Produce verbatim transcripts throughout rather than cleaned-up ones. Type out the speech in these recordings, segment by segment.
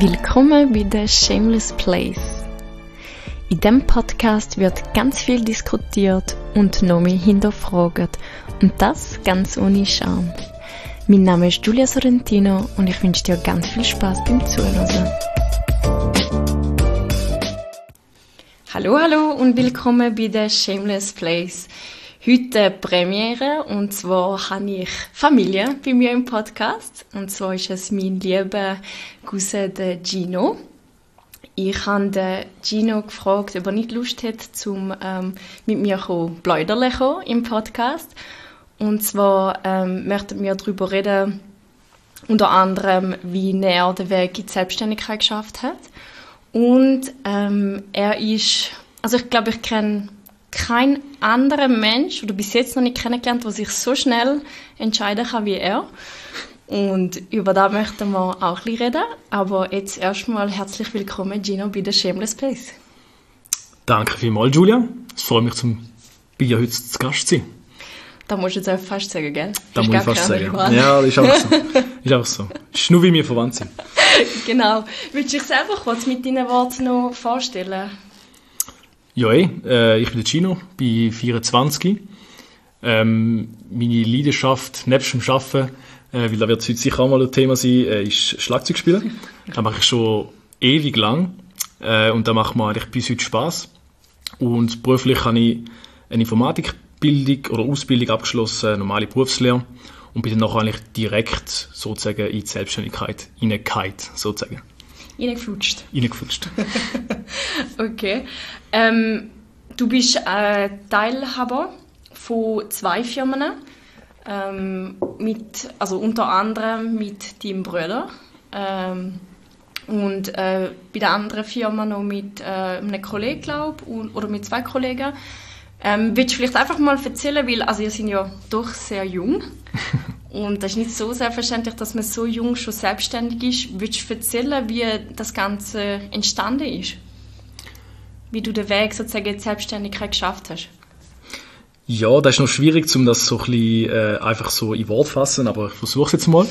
Willkommen bei The Shameless Place. In diesem Podcast wird ganz viel diskutiert und noch mehr hinterfragt. Und das ganz ohne Scham. Mein Name ist Giulia Sorrentino und ich wünsche dir ganz viel Spaß beim Zuhören. Hallo, hallo und willkommen bei The Shameless Place. Heute Premiere, und zwar habe ich Familie bei mir im Podcast. Und zwar ist es mein lieber Cousin, der Gino. Ich habe den Gino gefragt, ob er nicht Lust hat, zum, ähm, mit mir zu plaudern im Podcast. Und zwar ähm, möchten wir darüber reden, unter anderem, wie er den Weg in die Selbstständigkeit geschafft hat. Und ähm, er ist, also ich glaube, ich kenne kein anderer Mensch, oder bis jetzt noch nicht kennengelernt, der sich so schnell entscheiden kann wie er. Und über das möchten wir auch ein bisschen reden. Aber jetzt erstmal herzlich willkommen, Gino, bei The Shameless Place. Danke vielmals, Giulia. Es freut mich, zum bei dir heute zu Gast zu sein. Da musst du jetzt einfach fast sagen, gell? Da muss ich fast sagen. Ja, das ist einfach so. ist einfach so. Das ist nur, wie wir verwandt sind. Genau. Willst du dich selber kurz mit deinen Worten noch vorstellen? Ja, äh, ich bin der Gino, bin vierundzwanzig. Ähm, meine Leidenschaft nebst dem Arbeiten, äh, weil da wird es heute sicher auch mal ein Thema sein, äh, ist Schlagzeugspielen. Das mache ich schon ewig lang äh, und da macht mir eigentlich bis heute Spass. Und beruflich habe ich eine Informatikbildung oder Ausbildung abgeschlossen, eine normale Berufslehre, und bin dann nachher eigentlich direkt sozusagen in die Selbstständigkeit hineingefallen, sozusagen. Reingeflutscht. Reingeflutscht. Okay. Ähm, du bist äh, Teilhaber von zwei Firmen, ähm, mit, also unter anderem mit deinem Bruder ähm, und äh, bei der anderen Firma noch mit äh, einem Kollegen, glaube ich, oder mit zwei Kollegen. Ähm, willst du vielleicht einfach mal erzählen, weil also ihr seid ja doch sehr jung und das ist nicht so selbstverständlich, dass man so jung schon selbstständig ist. Willst du erzählen, wie das Ganze entstanden ist? Wie du den Weg sozusagen in die Selbstständigkeit geschafft hast? Ja, das ist noch schwierig, um das so ein bisschen äh, einfach so in Wort zu fassen, aber ich versuche es jetzt mal.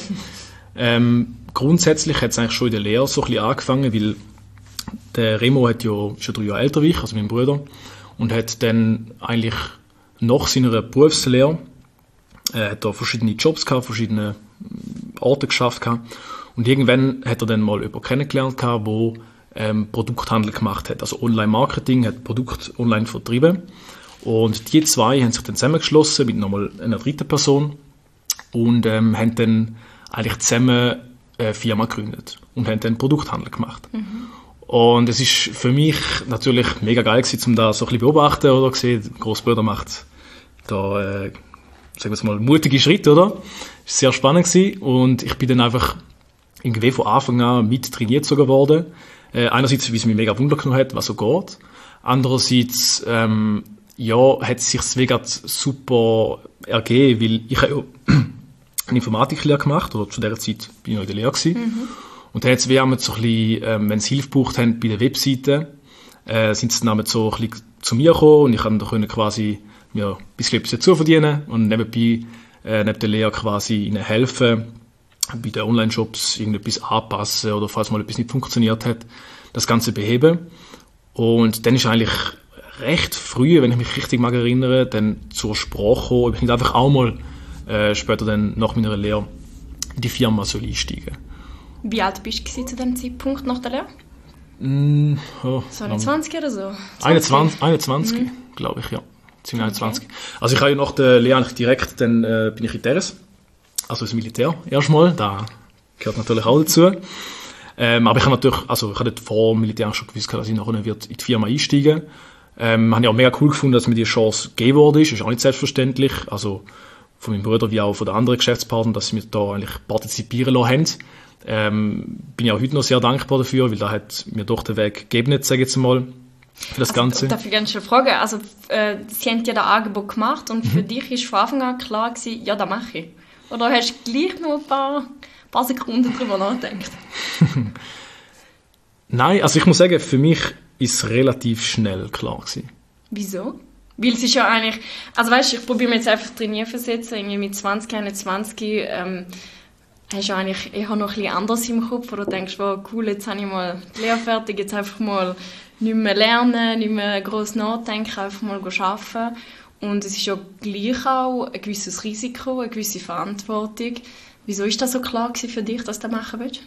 ähm, grundsätzlich hat es eigentlich schon in der Lehre so ein bisschen angefangen, weil der Remo hat ja schon drei Jahre älter wie ich, also mein Bruder, und hat dann eigentlich nach seiner Berufslehre äh, hat er verschiedene Jobs gehabt, verschiedene Orte geschafft gehabt. Und irgendwann hat er dann mal jemanden kennengelernt gehabt, wo ähm, Produkthandel gemacht hat, also Online-Marketing, hat Produkte online vertrieben. Und die zwei haben sich dann zusammengeschlossen mit nochmal einer dritten Person und ähm, haben dann eigentlich zusammen eine Firma gegründet und haben dann Produkthandel gemacht. Mhm. Und es ist für mich natürlich mega geil gewesen, um da so ein bisschen beobachten oder gesehen. Der Großbruder macht da, äh, sagen wir es mal, mutige Schritte, oder? Es war sehr spannend gewesen und ich bin dann einfach irgendwie von Anfang an mit trainiert sogar worden. Äh, einerseits, weil es mich mega Wunder genommen hat, was so geht. Andererseits, ähm, ja, hat es sich mega super ergeben, weil ich habe ja eine Informatiklehre gemacht, oder zu dieser Zeit bin ich noch in der Lehre gewesen. Mhm. Und dann hat es wie einmal so ein bisschen, ähm, wenn sie Hilfe gebraucht haben bei der Webseite, äh, sind sie dann so ein bisschen zu mir gekommen und ich konnte da quasi mir ein bisschen etwas dazu verdienen und nebenbei, äh, neben der Lehre quasi ihnen helfen, bei den Online-Shops irgendetwas anpassen oder falls mal etwas nicht funktioniert hat, das Ganze beheben. Und dann ist eigentlich recht früh, wenn ich mich richtig mag erinnere, dann zur Sprache gekommen, ich nicht einfach auch mal äh, später dann nach meiner Lehre in die Firma soll einsteigen. Wie alt bist du zu dem Zeitpunkt nach der Lehre? Mm, oh, so einundzwanzig oder so? einundzwanzig, einundzwanzig mhm. glaube ich, ja. Ziemlich einundzwanzig. Okay. Also ich habe ja nach der Lehre eigentlich direkt, dann äh, bin ich in Teres, also ins Militär erstmal, da gehört natürlich auch dazu. Ähm, aber ich habe natürlich, also ich habe vor dem Militär schon gewusst, dass ich nachher wird in die Firma einsteigen. Ähm, habe ich auch mega cool gefunden, dass mir die Chance gegeben wurde. Ist auch nicht selbstverständlich. Also von meinem Bruder wie auch von den anderen Geschäftspartnern, dass sie mir da eigentlich partizipieren lassen haben. Ähm, bin ich auch heute noch sehr dankbar dafür, weil da hat mir doch den Weg gegeben, sage ich jetzt mal, für das also, Ganze. Darf ich gerne schon fragen? Also, äh, Sie haben ja das Angebot gemacht und mhm. für dich war von Anfang an klar gewesen, ja, das mache ich. Oder hast du gleich noch ein paar, ein paar Sekunden darüber nachgedacht? Nein, also ich muss sagen, für mich ist es relativ schnell klar gewesen. Wieso? Weil es ist ja eigentlich, also weißt du, ich probiere mir jetzt einfach drin versetzen, irgendwie mit zwanzig, einundzwanzig, ähm, Hast du eigentlich eher noch etwas anderes im Kopf, oder denkst du, oh, cool, jetzt habe ich mal die Lehre fertig, jetzt einfach mal nicht mehr lernen, nicht mehr gross nachdenken, einfach mal arbeiten. Und es ist ja gleich auch ein gewisses Risiko, eine gewisse Verantwortung. Wieso ist das so klar für dich, dass du das machen willst?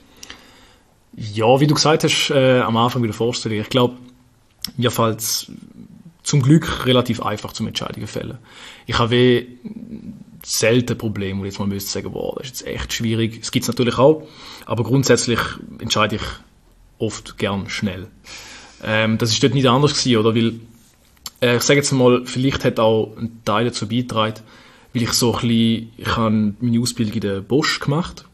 Ja, wie du gesagt hast, äh, am Anfang bei der Vorstellung, ich glaube, mir fällt es zum Glück relativ einfach zum Entscheidungen fällen. Ich habe selten Probleme, wo ich jetzt mal müsste sagen, wow, das ist jetzt echt schwierig. Es gibt es natürlich auch, aber grundsätzlich entscheide ich oft gern schnell. Ähm, das ist dort nicht anders gewesen, oder? Weil, äh, ich sage jetzt mal, vielleicht hat auch ein Teil dazu beigetragen, weil ich so ein bisschen, ich habe meine Ausbildung in der Bosch gemacht,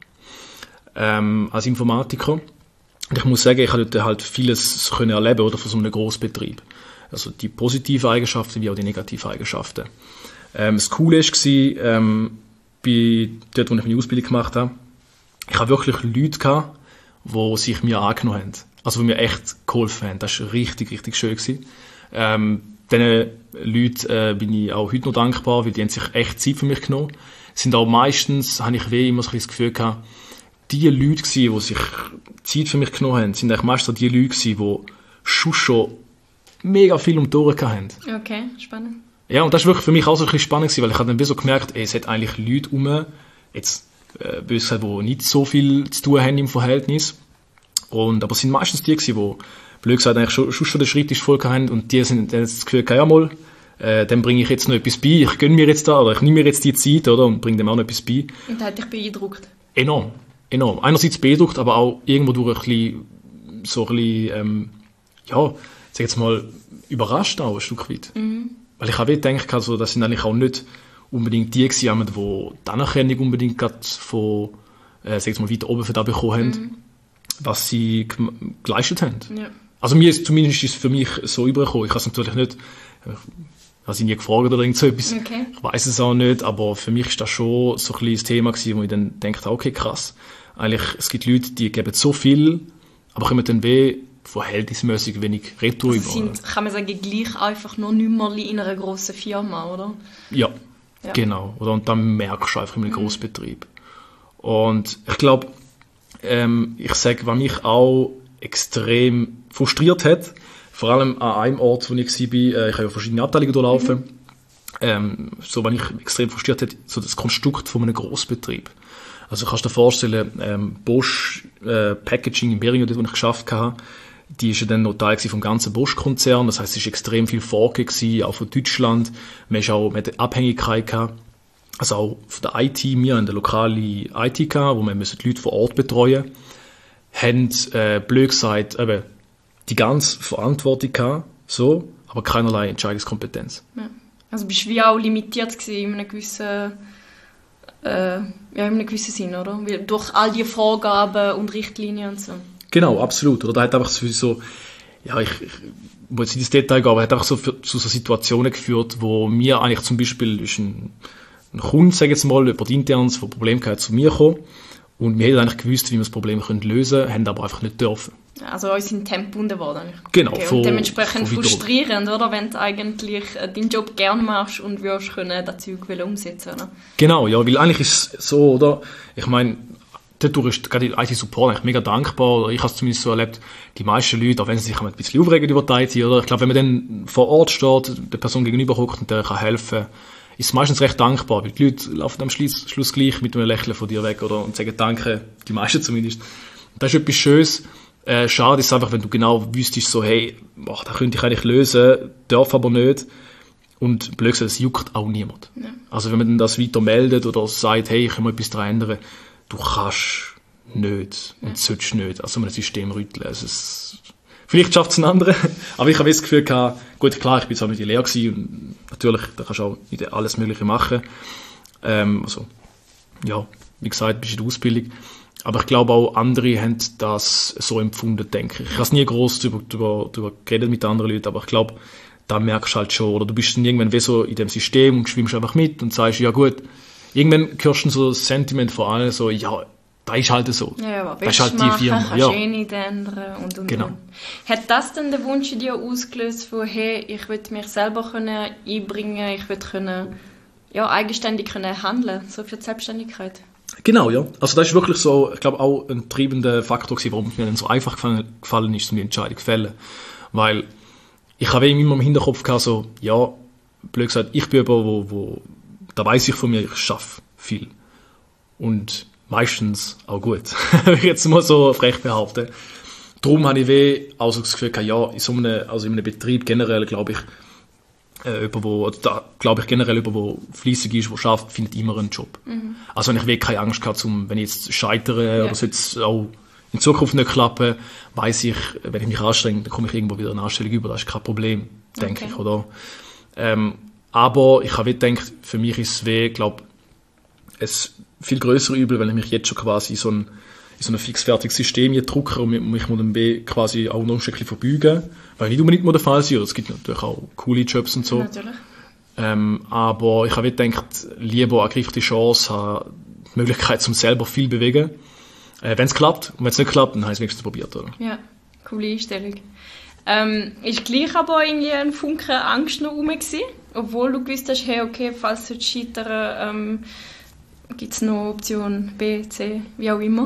ähm, als Informatiker. Und ich muss sagen, ich habe dort halt vieles können erleben, oder, von so einem Grossbetrieb. Also die positiven Eigenschaften wie auch die negativen Eigenschaften. Ähm, das Coole war, ähm, bei dort, wo ich meine Ausbildung gemacht habe, ich habe wirklich Leute gehabt, die sich mir angenommen haben. Also die mir echt geholfen haben. Das war richtig, richtig schön gewesen. Ähm, diesen Leuten äh, bin ich auch heute noch dankbar, weil die haben sich echt Zeit für mich genommen. Sind auch meistens, habe ich weh immer so das Gefühl gehabt, die Leute gewesen, die sich Zeit für mich genommen haben, sind eigentlich meistens die Leute gewesen, die schon schon mega viel um die Ohren hatten. Okay, spannend. Ja, und das war wirklich für mich auch so ein bisschen spannend gewesen, weil ich habe dann so gemerkt, ey, es hat eigentlich Leute rum, jetzt, äh, bös gesagt, die nicht so viel zu tun haben im Verhältnis. Und, aber es sind meistens die gewesen, die, blöd gesagt, eigentlich schon, schon den Schreibtisch voll haben, und die sind dann das Gefühl, ja mal, äh, dann bringe ich jetzt noch etwas bei, ich gönne mir jetzt da, oder ich nehme mir jetzt die Zeit, oder, und bringe dem auch noch etwas bei. Und das hat dich beeindruckt? Enorm, enorm. Einerseits beeindruckt, aber auch irgendwo durch ein bisschen, so ein bisschen, ähm, ja, sag jetzt mal, überrascht auch ein Stück weit. Mhm. Weil ich habe gedacht, also, das sind eigentlich auch nicht unbedingt die gewesen, die die Anerkennung unbedingt gerade von, äh, sag jetzt mal, weiter oben für das bekommen haben, mhm. was sie ge- geleistet haben. Ja. Also mir ist zumindest ist für mich so übergekommen. Ich habe es natürlich nicht, ich habe sie nie gefragt oder irgend so etwas. Okay. Ich weiß es auch nicht, aber für mich ist das schon so ein bisschen das Thema gewesen, wo ich dann denke, okay, krass. Eigentlich, es gibt Leute, die geben so viel, aber kommen dann weh, verhältnismäßig wenig Retour also über. Sind, kann man sagen, gleich einfach nur Nummerli in einer grossen Firma, oder? Ja, ja. Genau. Oder? Und dann merkst du einfach in einem mhm. Grossbetrieb. Und ich glaube, ähm, ich sage, was mich auch extrem frustriert hat, vor allem an einem Ort, wo ich war, äh, ich habe ja verschiedene Abteilungen durchlaufen, mhm. ähm, so, was mich extrem frustriert hat, so das Konstrukt von einem Grossbetrieb. Also kannst du dir vorstellen, ähm, Bosch äh, Packaging in Beringen, dort, wo ich geschafft habe, die ist ja dann noch Teil vom ganzen Bosch-Konzern. Das heisst, es war extrem viel vorgegeben, auch von Deutschland. Man hat auch mit Abhängigkeit gehabt. Also auch von der I T, wir haben eine lokale I T gehabt, wo wir die Leute vor Ort betreuen. Haben, äh, blöd gesagt, eben, die ganze Verantwortung gehabt, so, aber keinerlei Entscheidungskompetenz. Ja. Also bist du wie auch limitiert gewesen in einem gewissen, äh, ja, in einem gewissen Sinn, oder? Weil durch all die Vorgaben und Richtlinien und so. Genau, absolut. Oder da hat einfach so, ja, ich, ich muss jetzt nicht ins Detail gehen, aber hat einfach so für, zu so Situationen geführt, wo mir eigentlich zum Beispiel ist ein, ein Kunde, sag ich jetzt mal, über die Interns, der Problem gehabt, zu mir gekommen, und wir hätten eigentlich gewusst, wie wir das Problem können lösen können, haben aber einfach nicht dürfen. Also uns sind Tempo gebunden worden. Genau. Okay. Von, und dementsprechend von frustrierend, oder? Wenn du eigentlich deinen Job gerne machst und würdest können das Zeug umsetzen, oder? Genau, ja, weil eigentlich ist es so, oder? Ich meine, dadurch ist gerade der I T-Support eigentlich mega dankbar. Ich habe es zumindest so erlebt, die meisten Leute, auch wenn sie sich ein bisschen aufregen über die I T, oder? Ich glaube, wenn man dann vor Ort steht, der Person gegenüber hockt und der kann helfen, ist es meistens recht dankbar, weil die Leute laufen am Schluss, Schluss gleich mit einem Lächeln von dir weg, oder? Und sagen Danke, die meisten zumindest. Das ist etwas Schönes. Äh, schade ist einfach, wenn du genau wüsstest, so, hey, boah, das könnte ich eigentlich lösen, darf aber nicht. Und blöd gesagt, es juckt auch niemand. Ja. Also wenn man dann das weiter meldet oder sagt, hey, ich kann mal etwas daran ändern, du kannst nicht und ja. sollst nicht, also ein System rütteln. Also es, vielleicht schafft es ein anderer, aber ich habe das Gefühl gehabt, gut, klar, ich bin jetzt auch mit der Lehre gewesen und natürlich, da kannst du auch nicht alles Mögliche machen. Ähm, also, ja, wie gesagt, bist du in der Ausbildung. Aber ich glaube auch, andere haben das so empfunden, denke ich. Ich habe es nie gross darüber, darüber, darüber geredet mit anderen Leuten, aber ich glaube, da merkst du halt schon, oder du bist dann irgendwann wie so in dem System und schwimmst einfach mit und sagst, ja gut, irgendwann hörst du so das Sentiment von allen, so, ja, das ist halt so. Ja, aber das ist halt machen, die Firma. Kannst ja. eh nicht ändern und, und, genau. und. Hat das denn den Wunsch in dir ausgelöst von, hey, ich will mich selber können einbringen, ich will können, ja, eigenständig können handeln, so für die Selbstständigkeit? Genau, ja. Also das ist wirklich so, ich glaube, auch ein treibender Faktor gewesen, warum es mir dann so einfach gefallen, gefallen ist, um die Entscheidung zu fällen. Weil ich habe immer im Hinterkopf gehabt, so, ja, blöd gesagt, ich bin jemand, wo, wo, da weiss ich von mir, ich schaffe viel. Und meistens auch gut. Wenn ich jetzt mal so frech behaupten. Darum habe ich weh, also das Gefühl gehabt, ja, in so einem, also in einem Betrieb generell, glaube ich, äh, jemand, wo, da glaube ich generell jemand, der fleissig ist, der schafft, findet immer einen Job. Mhm. Also wenn ich wirklich keine Angst gehabt, um, wenn ich jetzt scheitere ja. oder es jetzt auch in Zukunft nicht klappen, weiss ich, wenn ich mich anstrenge, dann komme ich irgendwo wieder eine Anstellung über, das ist kein Problem, denke okay. ich, oder? Ähm, aber ich habe gedacht, für mich ist es weh, glaube es viel größere Übel, wenn ich mich jetzt schon quasi so ein in so ein fixfertiges System drücke und mich muss dann quasi auch noch ein Stückchen verbeugen, weil nicht unbedingt mal der Fall ist. Es gibt natürlich auch coole Jobs und so. Natürlich. Ähm, aber ich habe gedacht, lieber ergreife die Chance, habe die Möglichkeit, zum selber viel zu bewegen. Äh, wenn es klappt, und wenn es nicht klappt, dann habe ich es wenigstens probiert. Oder? Ja, coole Einstellung. Ähm, ist gleich aber irgendwie ein Funken Angst noch rum gewesen, obwohl du gewusst hast, hey, okay, falls du scheitern, ähm, gibt es noch Option B, C, wie auch immer?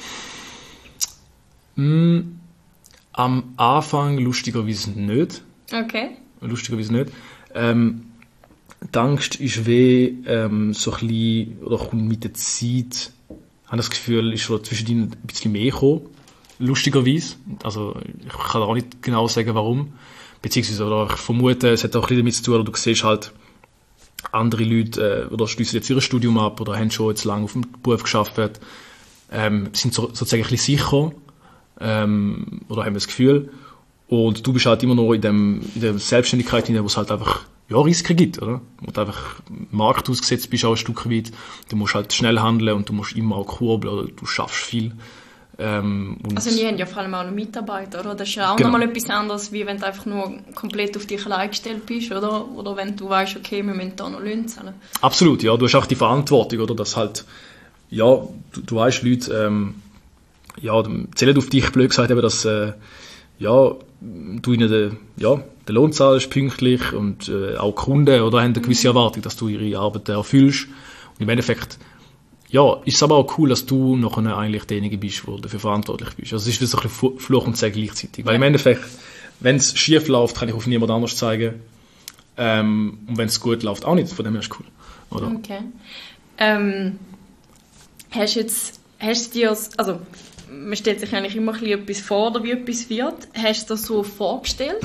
Mm, am Anfang lustigerweise nicht. Okay. Lustigerweise nicht. Ähm, die Angst ist weh, ähm, so ein bisschen, oder kommt mit der Zeit, ich habe das Gefühl, ist schon zwischendrin ein bisschen mehr gekommen. Lustigerweise. Also, ich kann auch nicht genau sagen, warum. Beziehungsweise, oder ich vermute, es hat auch ein bisschen damit zu tun, oder du siehst halt, andere Leute, äh, oder schliessen jetzt ihr Studium ab, oder haben schon jetzt lange auf dem Beruf gearbeitet, ähm, sind so, sozusagen ein bisschen sicher, ähm, oder haben das Gefühl. Und du bist halt immer noch in, dem, in der Selbstständigkeit, wo es halt einfach ja, Risiken gibt, oder? Wo du einfach im Markt ausgesetzt bist, auch ein Stück weit. Du musst halt schnell handeln und du musst immer auch kurbeln, oder du schaffst viel. Ähm, und also wir haben ja vor allem auch noch Mitarbeiter, oder? Das ist ja auch genau. nochmal etwas anderes, wie wenn du einfach nur komplett auf dich allein gestellt bist, oder? Oder wenn du weißt, okay, wir müssen da noch Löhne zahlen. Absolut, ja. Du hast auch die Verantwortung, oder? Dass halt, ja, du, du weißt, Leute, ähm, ja, zählen auf dich, blöd gesagt, eben, dass, äh, ja, du ihnen den, ja, den Lohn zahlst, pünktlich, und äh, auch Kunden, oder, haben eine gewisse Erwartung, dass du ihre Arbeit erfüllst. Und im Endeffekt, ja, ist es aber auch cool, dass du nachher eigentlich derjenige bist, der dafür verantwortlich bist. Also es ist wie so ein bisschen Fluch und Segen gleichzeitig. Weil im Endeffekt, wenn es schief läuft, kann ich auf niemand anders zeigen. Ähm, und wenn es gut läuft, auch nicht. Von dem her ist es cool. Oder? Okay. Ähm, hast du jetzt, hast du dir, also man stellt sich eigentlich immer ein bisschen etwas vor, oder wie etwas wird. Hast du das so vorgestellt?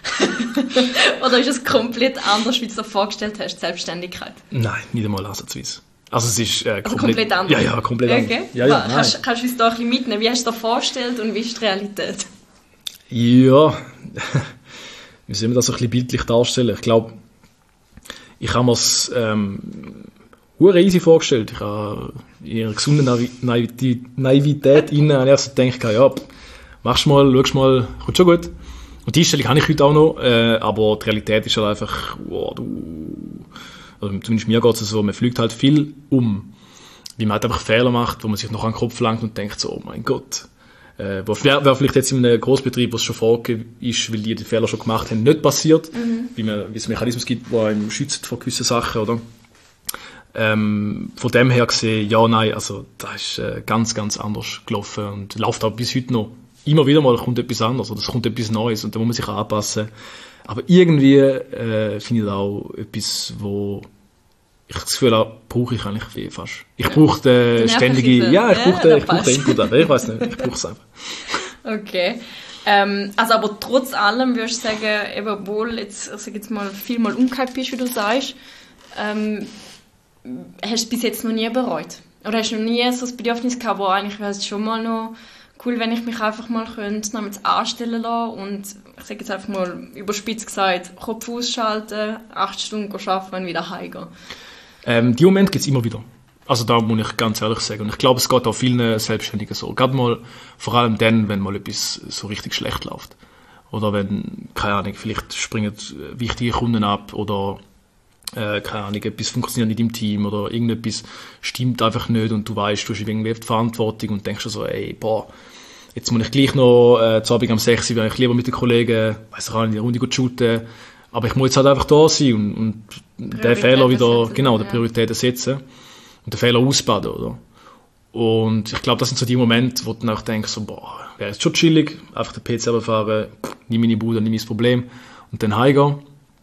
Oder ist es komplett anders, wie du es dir vorgestellt hast, die Selbstständigkeit? Nein, nicht einmal ansatzweise. Also es ist äh, komplett, also komplett anders? Ja, ja, komplett okay. anders. Ja, ja, kannst, kannst du uns da ein bisschen mitnehmen? Wie hast du dir das vorgestellt und wie ist die Realität? Ja, wie soll man das so ein bisschen bildlich darstellen? Ich glaube, ich habe mir es ähm, hure easy vorgestellt. Ich habe in ihrer gesunden Naivität, Naivität rein, habe ich so gedacht, ja, machst mal, schaust mal, kommt schon gut. Und die Einstellung habe ich heute auch noch, äh, aber die Realität ist halt einfach, wow, du... Also zumindest mir geht es so, man fliegt halt viel um, wie man halt einfach Fehler macht, wo man sich noch an den Kopf langt und denkt so, oh mein Gott. Äh, wäre wär vielleicht jetzt in einem Großbetrieb, wo es schon vorgegeben ist, weil die die Fehler schon gemacht haben, nicht passiert, mhm. wie, man, wie es Mechanismus gibt, der einem schützt vor gewissen Sachen, oder? Ähm, von dem her gesehen, ja, nein, also das ist äh, ganz, ganz anders gelaufen und läuft auch bis heute noch. Immer wieder mal kommt etwas anderes oder es kommt etwas Neues und da muss man sich anpassen. Aber irgendwie äh, finde ich das auch etwas, wo ich das Gefühl habe, brauche ich eigentlich fast. Ich ja. brauche den ständige... Ja, ich brauche den, ich brauche den Input. Aber ich weiß nicht, ich brauche es einfach. Okay. Ähm, also aber trotz allem würdest du sagen, eben, obwohl jetzt, ich sag jetzt mal, viel mal umgekehrt bist, wie du sagst, ähm, hast du es bis jetzt noch nie bereut? Oder hast du noch nie so das Bedürfnis gehabt, wo eigentlich wäre es schon mal noch cool, wenn ich mich einfach mal könnte, namens anstellen lassen und ich sage jetzt einfach mal überspitzt gesagt, Kopf ausschalten, acht Stunden arbeiten und wieder heimgehen. Ähm, die Momente gibt es immer wieder. Also da muss ich ganz ehrlich sagen. Und ich glaube, es geht auch vielen Selbstständigen so. Gerade mal, vor allem dann, wenn mal etwas so richtig schlecht läuft. Oder wenn, keine Ahnung, vielleicht springen wichtige Kunden ab oder äh, keine Ahnung, etwas funktioniert nicht im Team oder irgendetwas stimmt einfach nicht und du weißt, du hast irgendwie die Verantwortung und denkst so, ey, boah, jetzt muss ich gleich noch äh, zu Abend um sechs Uhr, weil ich lieber mit den Kollegen, weiss ich auch nicht, die Runde gut shooten, aber ich muss jetzt halt einfach da sein und, und den Fehler wieder, setzen, genau, die Prioritäten setzen und den Fehler ausbaden, oder? Und ich glaube, das sind so die Momente, wo du dann auch denkst, so, boah, wäre jetzt schon chillig, einfach den P C runterfahren, nimm meine Bude, nimm mein Problem und dann heimgehen.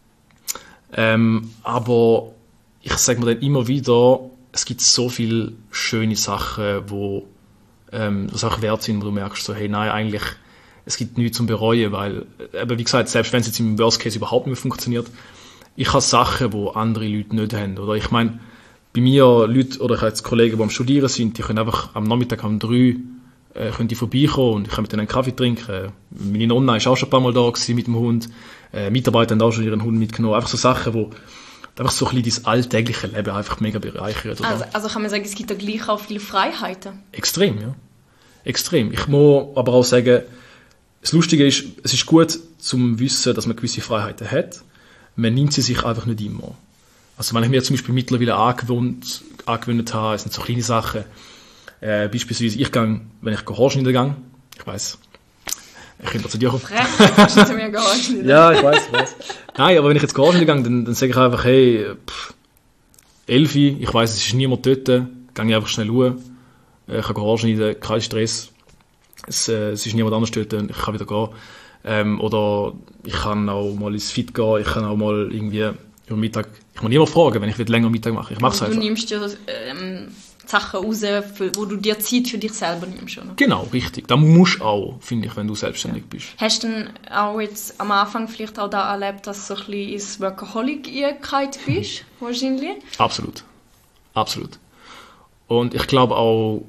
Ähm, aber ich sage mir dann immer wieder, es gibt so viele schöne Sachen, wo ähm, das auch wert sind, wo du merkst, so, hey, nein, eigentlich, es gibt nichts zum Bereuen, weil, eben wie gesagt, selbst wenn es jetzt im Worst Case überhaupt nicht funktioniert, ich habe Sachen, die andere Leute nicht haben. Oder ich meine, bei mir Leute, oder ich habe jetzt Kollegen, die am Studieren sind, die können einfach am Nachmittag um drei äh, können die vorbeikommen und ich kann mit denen einen Kaffee trinken. Meine Nonna war auch schon ein paar Mal da gewesen mit dem Hund. Äh, Mitarbeiter haben auch schon ihren Hund mitgenommen. Einfach so Sachen, die einfach so ein bisschen das alltägliche Leben einfach mega bereichern. Also, also kann man sagen, es gibt da gleich auch viele Freiheiten? Extrem, ja. Extrem. Ich muss aber auch sagen, das Lustige ist, es ist gut zum Wissen, dass man gewisse Freiheiten hat. Man nimmt sie sich einfach nicht immer. Also wenn ich mir zum Beispiel mittlerweile angewöhnt, angewöhnt habe, es sind so kleine Sachen, äh, beispielsweise ich gehe, wenn ich Gehorschnitte gehe, ich weiss, ich könnte zu dir kommen. Frech, zu mir Gehorschnitte. Ja, ich weiss, ich weiss. Nein, aber wenn ich jetzt Gehorschnitte gehe, dann, dann sage ich einfach, hey, pff, Elfi, ich weiss, es ist niemand dort, gehe ich einfach schnell schauen, ich habe Gehorschnitte, kein Stress, es, äh, es ist niemand anders dort, ich kann wieder gehen. Ähm, oder ich kann auch mal ins Fit gehen, ich kann auch mal irgendwie über Mittag, ich muss niemand fragen, wenn ich länger Mittag mache, ich mache es einfach. Du nimmst dir ähm, Sachen raus, für, wo du dir Zeit für dich selber nimmst, oder? Genau, richtig. Das musst du auch, finde ich, wenn du selbstständig bist. Hast du denn auch jetzt am Anfang vielleicht auch da erlebt, dass du so ein bisschen ins Workaholic eingehalten bist, wahrscheinlich? Absolut. Absolut. Und ich glaube auch,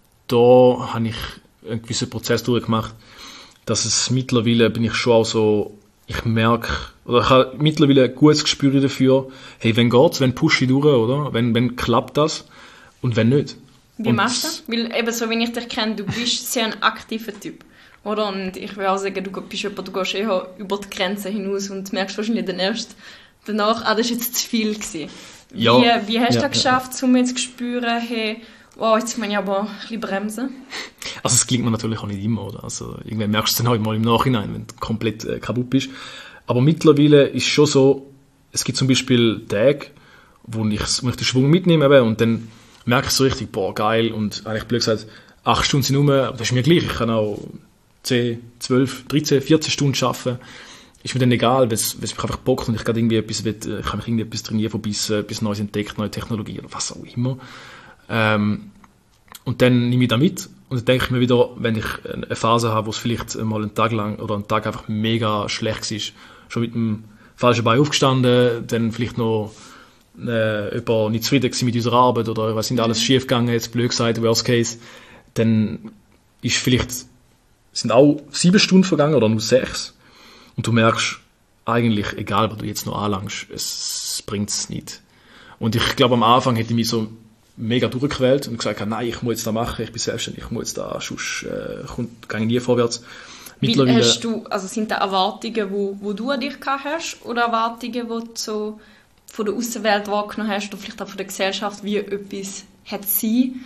da habe ich einen gewissen Prozess durchgemacht, dass es mittlerweile bin ich schon auch so, ich merke, oder ich habe mittlerweile ein gutes Gespür dafür, hey, wenn geht's, wenn pushe ich durch, oder? Wenn, wenn klappt das und wenn nicht. Wie und machst du das? Weil eben so, wie ich dich kenne, du bist sehr ein aktiver Typ, oder? Und ich will auch sagen, du bist jemand, du gehst eher über die Grenze hinaus und merkst wahrscheinlich dann erst danach, ah, das war jetzt zu viel gewesen. Wie, ja, wie hast du ja, das geschafft, ja. um jetzt zu spüren, hey, wow, jetzt muss ich aber ein bisschen bremsen? Also es klingt mir natürlich auch nicht immer, oder? Also irgendwann merkst du es dann halt mal im Nachhinein, wenn du komplett äh, kaputt bist. Aber mittlerweile ist es schon so, es gibt zum Beispiel Tage, wo ich, wo ich den Schwung mitnehme und dann merke ich so richtig, boah, geil, und eigentlich blöd gesagt, acht Stunden sind rum, aber das ist mir gleich, ich kann auch zehn, zwölf, dreizehn, vierzehn Stunden arbeiten. Ist mir dann egal, weil es mich einfach bockt und ich gerade irgendwie etwas will, ich kann mich irgendwie etwas trainieren, von bis, etwas Neues entdeckt, neue Technologie oder was auch immer. Ähm, und dann nehme ich das mit und dann denke ich mir wieder, wenn ich eine Phase habe, wo es vielleicht mal einen Tag lang oder einen Tag einfach mega schlecht war, schon mit dem falschen Bein aufgestanden, dann vielleicht noch äh, jemand nicht zufrieden mit unserer Arbeit oder was sind alles schief gegangen, jetzt blöd gesagt, worst case, dann ist vielleicht, sind auch sieben Stunden vergangen oder nur sechs und du merkst, eigentlich, egal was du jetzt noch anlangst, es bringt es nicht. Und ich glaube, am Anfang hätte ich mich so mega durchgequält und gesagt, nein, ich muss jetzt das machen, ich bin selbstständig, ich muss jetzt da, sonst äh, gehe ich nie vorwärts. Mittlerweile hast du, also sind das Erwartungen, wo, wo du an dich gehabt hast, oder Erwartungen, die du so von der Außenwelt wahrgenommen hast, oder vielleicht auch von der Gesellschaft, wie etwas hätte sein?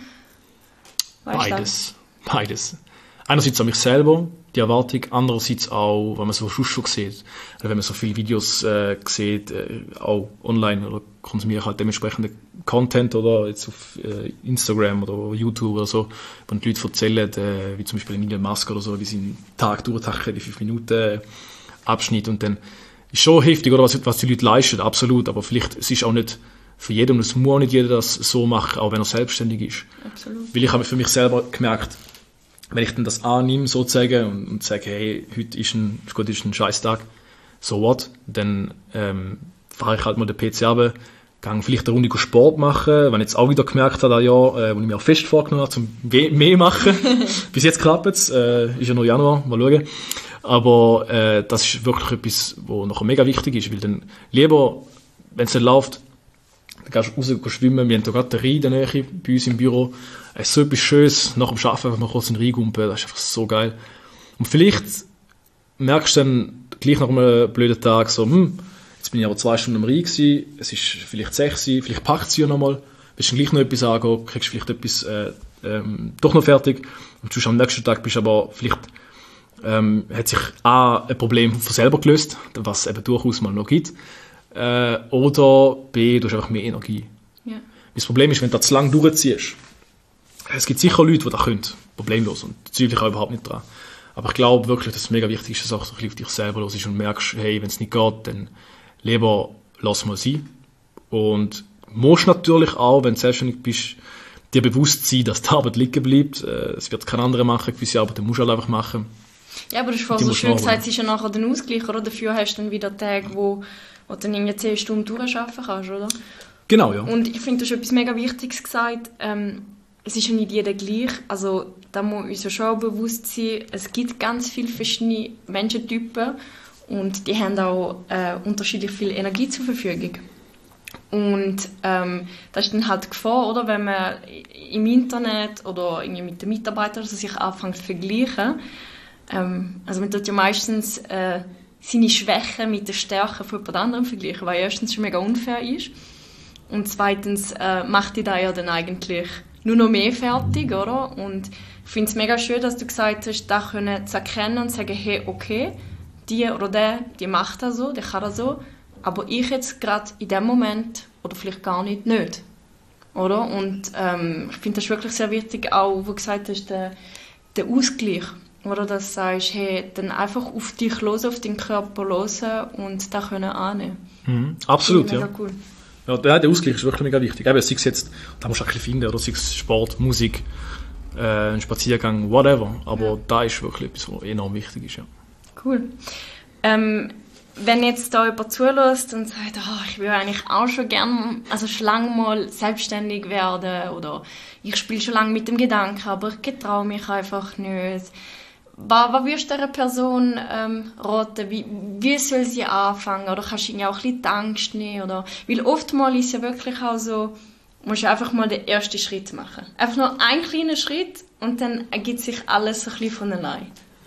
Beides. Beides. Einerseits an mich selber, die Erwartung, andererseits auch, wenn man so schon schon sieht, wenn man so viele Videos äh, sieht, äh, auch online, oder konsumiere ich halt dementsprechend Content, oder jetzt auf äh, Instagram oder YouTube oder so, wo die Leute erzählen, äh, wie zum Beispiel Elon Musk oder so, wie sie einen Tag durchtachen, die fünf Minuten äh, Abschnitt, und dann ist schon heftig, oder, was, was die Leute leisten, absolut, aber vielleicht, es ist auch nicht für jeden, und es muss auch nicht jeder das so machen, auch wenn er selbstständig ist. Absolut. Weil ich habe für mich selber gemerkt, wenn ich dann das annehme, sozusagen, und, und sage, hey, heute ist ein, gut, ist ein Scheißtag, so what, dann ähm, fahre ich halt mal den P C runter, gehe vielleicht eine Runde Sport machen, wenn ich jetzt auch wieder gemerkt habe, ja, äh, wo ich mir auch fest vorgenommen habe, zum mehr machen. Bis jetzt klappt es, äh, ist ja noch Januar, mal schauen. Aber äh, das ist wirklich etwas, was nachher mega wichtig ist, weil dann lieber, wenn es nicht läuft, dann gehst du raus schwimmen, wir haben da gerade einen Rhein in der Nähe bei uns im Büro. Es ist so etwas Schönes, nach dem Arbeiten einfach mal kurz einen Rhein gumpen, das ist einfach so geil. Und vielleicht merkst du dann gleich nach einem blöden Tag so, hm, jetzt bin ich aber zwei Stunden am Rhein gewesen, es ist vielleicht sechs, vielleicht packt es ja nochmal, willst du gleich noch etwas angehen, kriegst vielleicht etwas äh, ähm, doch noch fertig, und du am nächsten Tag bist aber vielleicht, ähm, hat sich A, ein Problem von selber gelöst, was es eben durchaus mal noch gibt, äh, oder B, du hast einfach mehr Energie. Ja. Das Problem ist, wenn du das zu lang durchziehst, es gibt sicher Leute, die das können, problemlos, und da zweifle ich auch überhaupt nicht dran. Aber ich glaube wirklich, dass es mega wichtig ist, dass du auch so ein bisschen auf dich selber los ist und merkst, hey, wenn es nicht geht, dann lieber lass mal sein. Und musst natürlich auch, wenn du selbstständig bist, dir bewusst sein, dass die Arbeit liegen bleibt. Es wird kein anderer machen, gewisse Arbeit, dann musst du halt einfach machen. Ja, aber du hast vorhin so schön gesagt, es ist ja nachher den Ausgleich, oder? Dafür hast du dann wieder Tage, wo, wo du dann irgendwie zehn Stunden durcharbeiten kannst, oder? Genau, ja. Und ich finde, du hast etwas mega Wichtiges gesagt. Ähm, es ist ja nicht jeder gleich. Also da muss uns ja schon auch bewusst sein, es gibt ganz viele verschiedene Menschentypen und die haben auch äh, unterschiedlich viel Energie zur Verfügung. Und ähm, das ist dann halt die Gefahr, oder, wenn man im Internet oder irgendwie mit den Mitarbeitern also sich anfängt zu vergleichen. Ähm, also man tut ja meistens äh, seine Schwächen mit den Stärken von jemand anderem vergleichen, weil erstens schon mega unfair ist und zweitens äh, macht die da ja dann eigentlich nur noch mehr fertig, oder? Und ich finde es mega schön, dass du gesagt hast, da können zu erkennen und zu sagen, hey, okay, die oder der, die macht das so, der kann das so, aber ich jetzt gerade in dem Moment oder vielleicht gar nicht, nicht. Oder? Und ähm, ich finde das wirklich sehr wichtig, auch wo du gesagt hast, der, der Ausgleich. Oder dass du sagst, hey, dann einfach auf dich los, auf deinen Körper los und das können annehmen. Mhm, absolut, ja. Cool. Ja, der Ausgleich ist wirklich mega wichtig. Eben, sei es jetzt, da musst du ein bisschen finden, oder sei es Sport, Musik, äh, ein Spaziergang, whatever. Aber ja, da ist wirklich etwas, was enorm wichtig ist. Ja. Cool. Ähm, wenn jetzt da jemand zulässt und sagt, oh, ich würde eigentlich auch schon gerne, also schon lange mal selbstständig werden oder ich spiele schon lange mit dem Gedanken, aber ich getraue mich einfach nicht. Was, was würdest du dieser Person ähm, raten? Wie, wie soll sie anfangen? Oder kannst du ihnen auch ein bisschen die Angst nehmen? Oder? Weil oftmals ist es ja wirklich auch so, musst du einfach mal den ersten Schritt machen. Einfach nur einen kleinen Schritt und dann ergibt sich alles ein bisschen von allein.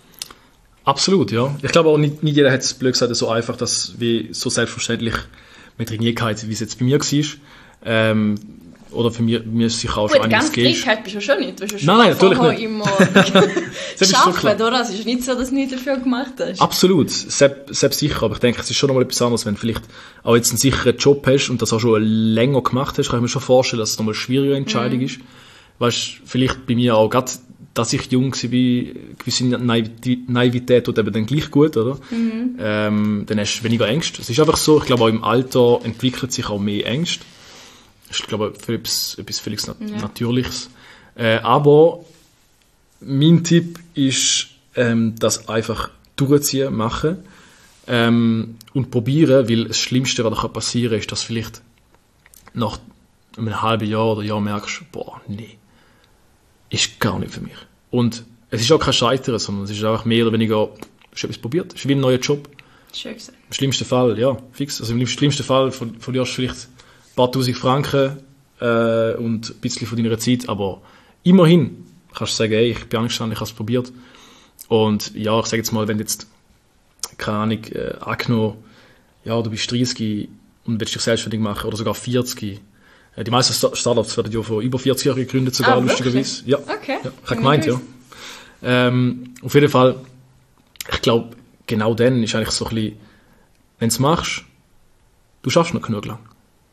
Absolut, ja. Ich glaube auch, nicht, nicht jeder hat es, blöd gesagt, so einfach, dass wie so selbstverständlich mit Trainierkeit, wie es jetzt bei mir war. Ähm, oder für mich, mir ist sicher auch schon einiges gegeben. Ganz Trainierkeit bist du schon nicht. Du hast ja schon nein, nein, natürlich nicht. Immer geschafft, oder? Es ist nicht so, dass du nicht dafür gemacht hast. Absolut, selbst, selbst sicher. Aber ich denke, es ist schon noch mal etwas anderes, wenn du vielleicht auch jetzt einen sicheren Job hast und das auch schon länger gemacht hast, kann ich mir schon vorstellen, dass es nochmal eine schwierige Entscheidung mhm. ist. Weißt, vielleicht bei mir auch gerade, dass ich jung war, gewisse Naivität tut eben dann gleich gut, oder? Mhm. Ähm, dann hast du weniger Ängste. Es ist einfach so, ich glaube auch im Alter entwickelt sich auch mehr Ängste. Das ist, ich glaube für etwas, etwas völlig Nat- ja. Natürliches. Äh, aber mein Tipp ist, ähm, das einfach durchziehen, machen ähm, und probieren, weil das Schlimmste, was da passieren kann, ist, dass du vielleicht nach einem halben Jahr oder Jahr merkst, boah, nee, ist gar nicht für mich. Und es ist auch kein Scheitern, sondern es ist einfach mehr oder weniger, du hast etwas probiert. Es ist wie ein neuer Job. Schön gesagt. Im schlimmsten Fall, ja, fix. Also im schlimmsten Fall verlierst du vielleicht ein paar tausend Franken äh, und ein bisschen von deiner Zeit, aber immerhin kannst du sagen, ey, ich bin angestanden, ich habe es probiert. Und ja, ich sage jetzt mal, wenn du jetzt, keine Ahnung, äh, angenommen, ja, du bist dreißig und willst dich selbstständig machen oder sogar vierzig. Äh, die meisten Startups werden ja von über vierzig Jahren gegründet, sogar, ah, lustigerweise. Ja, okay. Ja, ich habe gemeint, ja. Ähm, auf jeden Fall, ich glaube, genau dann ist eigentlich so ein bisschen, wenn du es machst, du schaffst noch genug lang.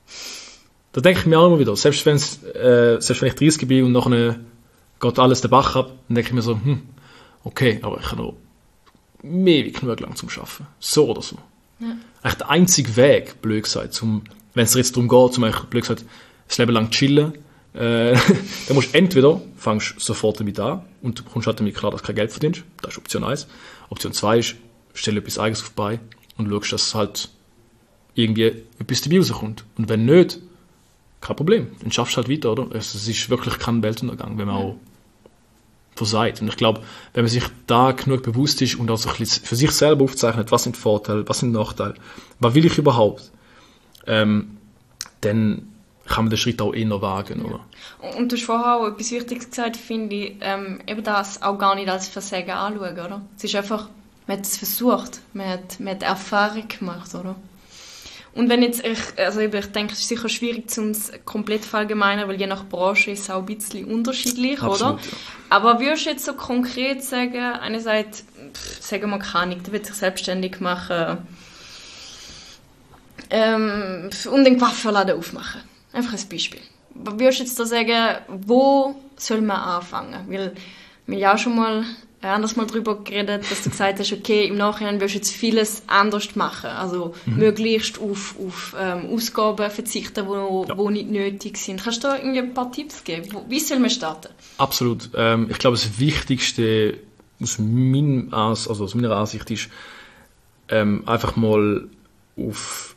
Da denke ich mir auch immer wieder, selbst, wenn's, äh, selbst wenn ich dreißig bin und nachher geht alles den Bach ab, dann denke ich mir so, hm, okay, aber ich habe noch mehr wie genug lang zum Arbeiten. So oder so. Ja. Eigentlich der einzige Weg, blöd gesagt, zum, wenn es jetzt darum geht, zum eigentlich, blöd gesagt, das Leben lang chillen, äh, dann musst du entweder, fängst sofort damit an und du kommst halt damit klar, dass du kein Geld verdienst. Das ist Option eins. Option zwei ist, stell etwas Eigenes auf die Beine und schaust, dass halt irgendwie etwas dabei rauskommt. Und wenn nicht, kein Problem. Dann schaffst du halt weiter, oder? Es ist wirklich kein Weltuntergang, wenn man auch versagt. Und ich glaube, wenn man sich da genug bewusst ist und auch so ein bisschen für sich selber aufzeichnet, was sind Vorteile, was sind Nachteile, was will ich überhaupt, ähm, dann kann man den Schritt auch eher wagen, oder? Und du hast vorher auch etwas Wichtiges gesagt, finde ich, ähm, eben das auch gar nicht als Versagen anschauen, oder? Es ist einfach, man hat es versucht, man hat, man hat Erfahrung gemacht, oder? Und wenn jetzt, ich, also ich denke, es ist sicher schwierig, um es komplett verallgemeinern, weil je nach Branche ist es auch ein bisschen unterschiedlich, Absolut, oder? Ja. Aber würdest du jetzt so konkret sagen, einer sagt, pff, sagen wir keine Ahnung, der will sich selbstständig machen ähm, und den Coiffeurladen aufmachen. Einfach ein Beispiel. was würdest du jetzt da sagen, wo soll man anfangen? Weil wir ja auch schon mal äh, anders mal darüber geredet, dass du gesagt hast, okay, im Nachhinein willst du jetzt vieles anders machen. Also mhm. möglichst auf, auf ähm, Ausgaben verzichten, die ja. wo nicht nötig sind. Kannst du da irgendwie ein paar Tipps geben? Wie soll man starten? Absolut. Ähm, ich glaube, das Wichtigste aus, mein, also aus meiner Ansicht ist, ähm, einfach mal auf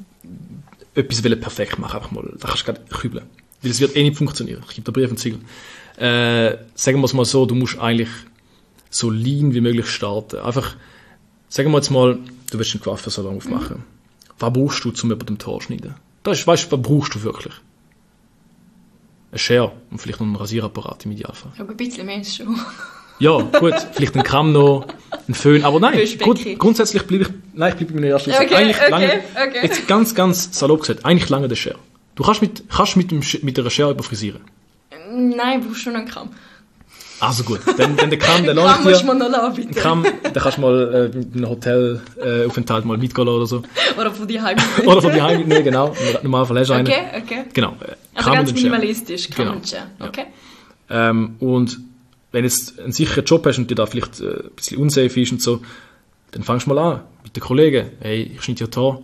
etwas perfekt machen. Einfach mal, da kannst du gerade kübeln. Weil es wird eh nicht funktionieren. Ich gebe dir Brief und Ziegel. Äh, sagen wir es mal so, du musst eigentlich so lean wie möglich starten. Einfach, sagen wir jetzt mal, du willst einen Coiffeursalon aufmachen. Mhm. Was brauchst du, um über dem Tor zu schneiden? Das ist, weißt du, was brauchst du wirklich? Ein Schere und vielleicht noch einen Rasierapparat im Idealfall. Aber ein bisschen mehr ist schon. Ja, gut, vielleicht ein Kamm noch, ein Föhn, aber nein, grund, grundsätzlich bleibe ich, nein, ich bleibe bei meiner ersten okay, eigentlich okay, lange, okay. Jetzt ganz, ganz salopp gesagt, eigentlich lange der Schere. Du kannst mit, kannst mit, dem, mit der Schere überfrisieren. Nein, du brauchst schon einen Kamm. Also gut, dann, dann der Kamm, der Kamm musst du mir noch lassen, bitte. Kamm, den kannst du mal äh, mit einem Hotelaufenthalt äh, mal mitgehen oder so. Oder von die Heim Oder von die Heim mitnehmen, genau. Normalerweise hast du einen. Okay, okay. Genau. Äh, also ganz minimalistisch, Kamm und Schere. Okay. Ja. Ähm, und wenn du jetzt einen sicheren Job hast und dir da vielleicht äh, ein bisschen unsafe ist und so, dann fangst du mal an mit den Kollegen. Hey, ich schneide ja da.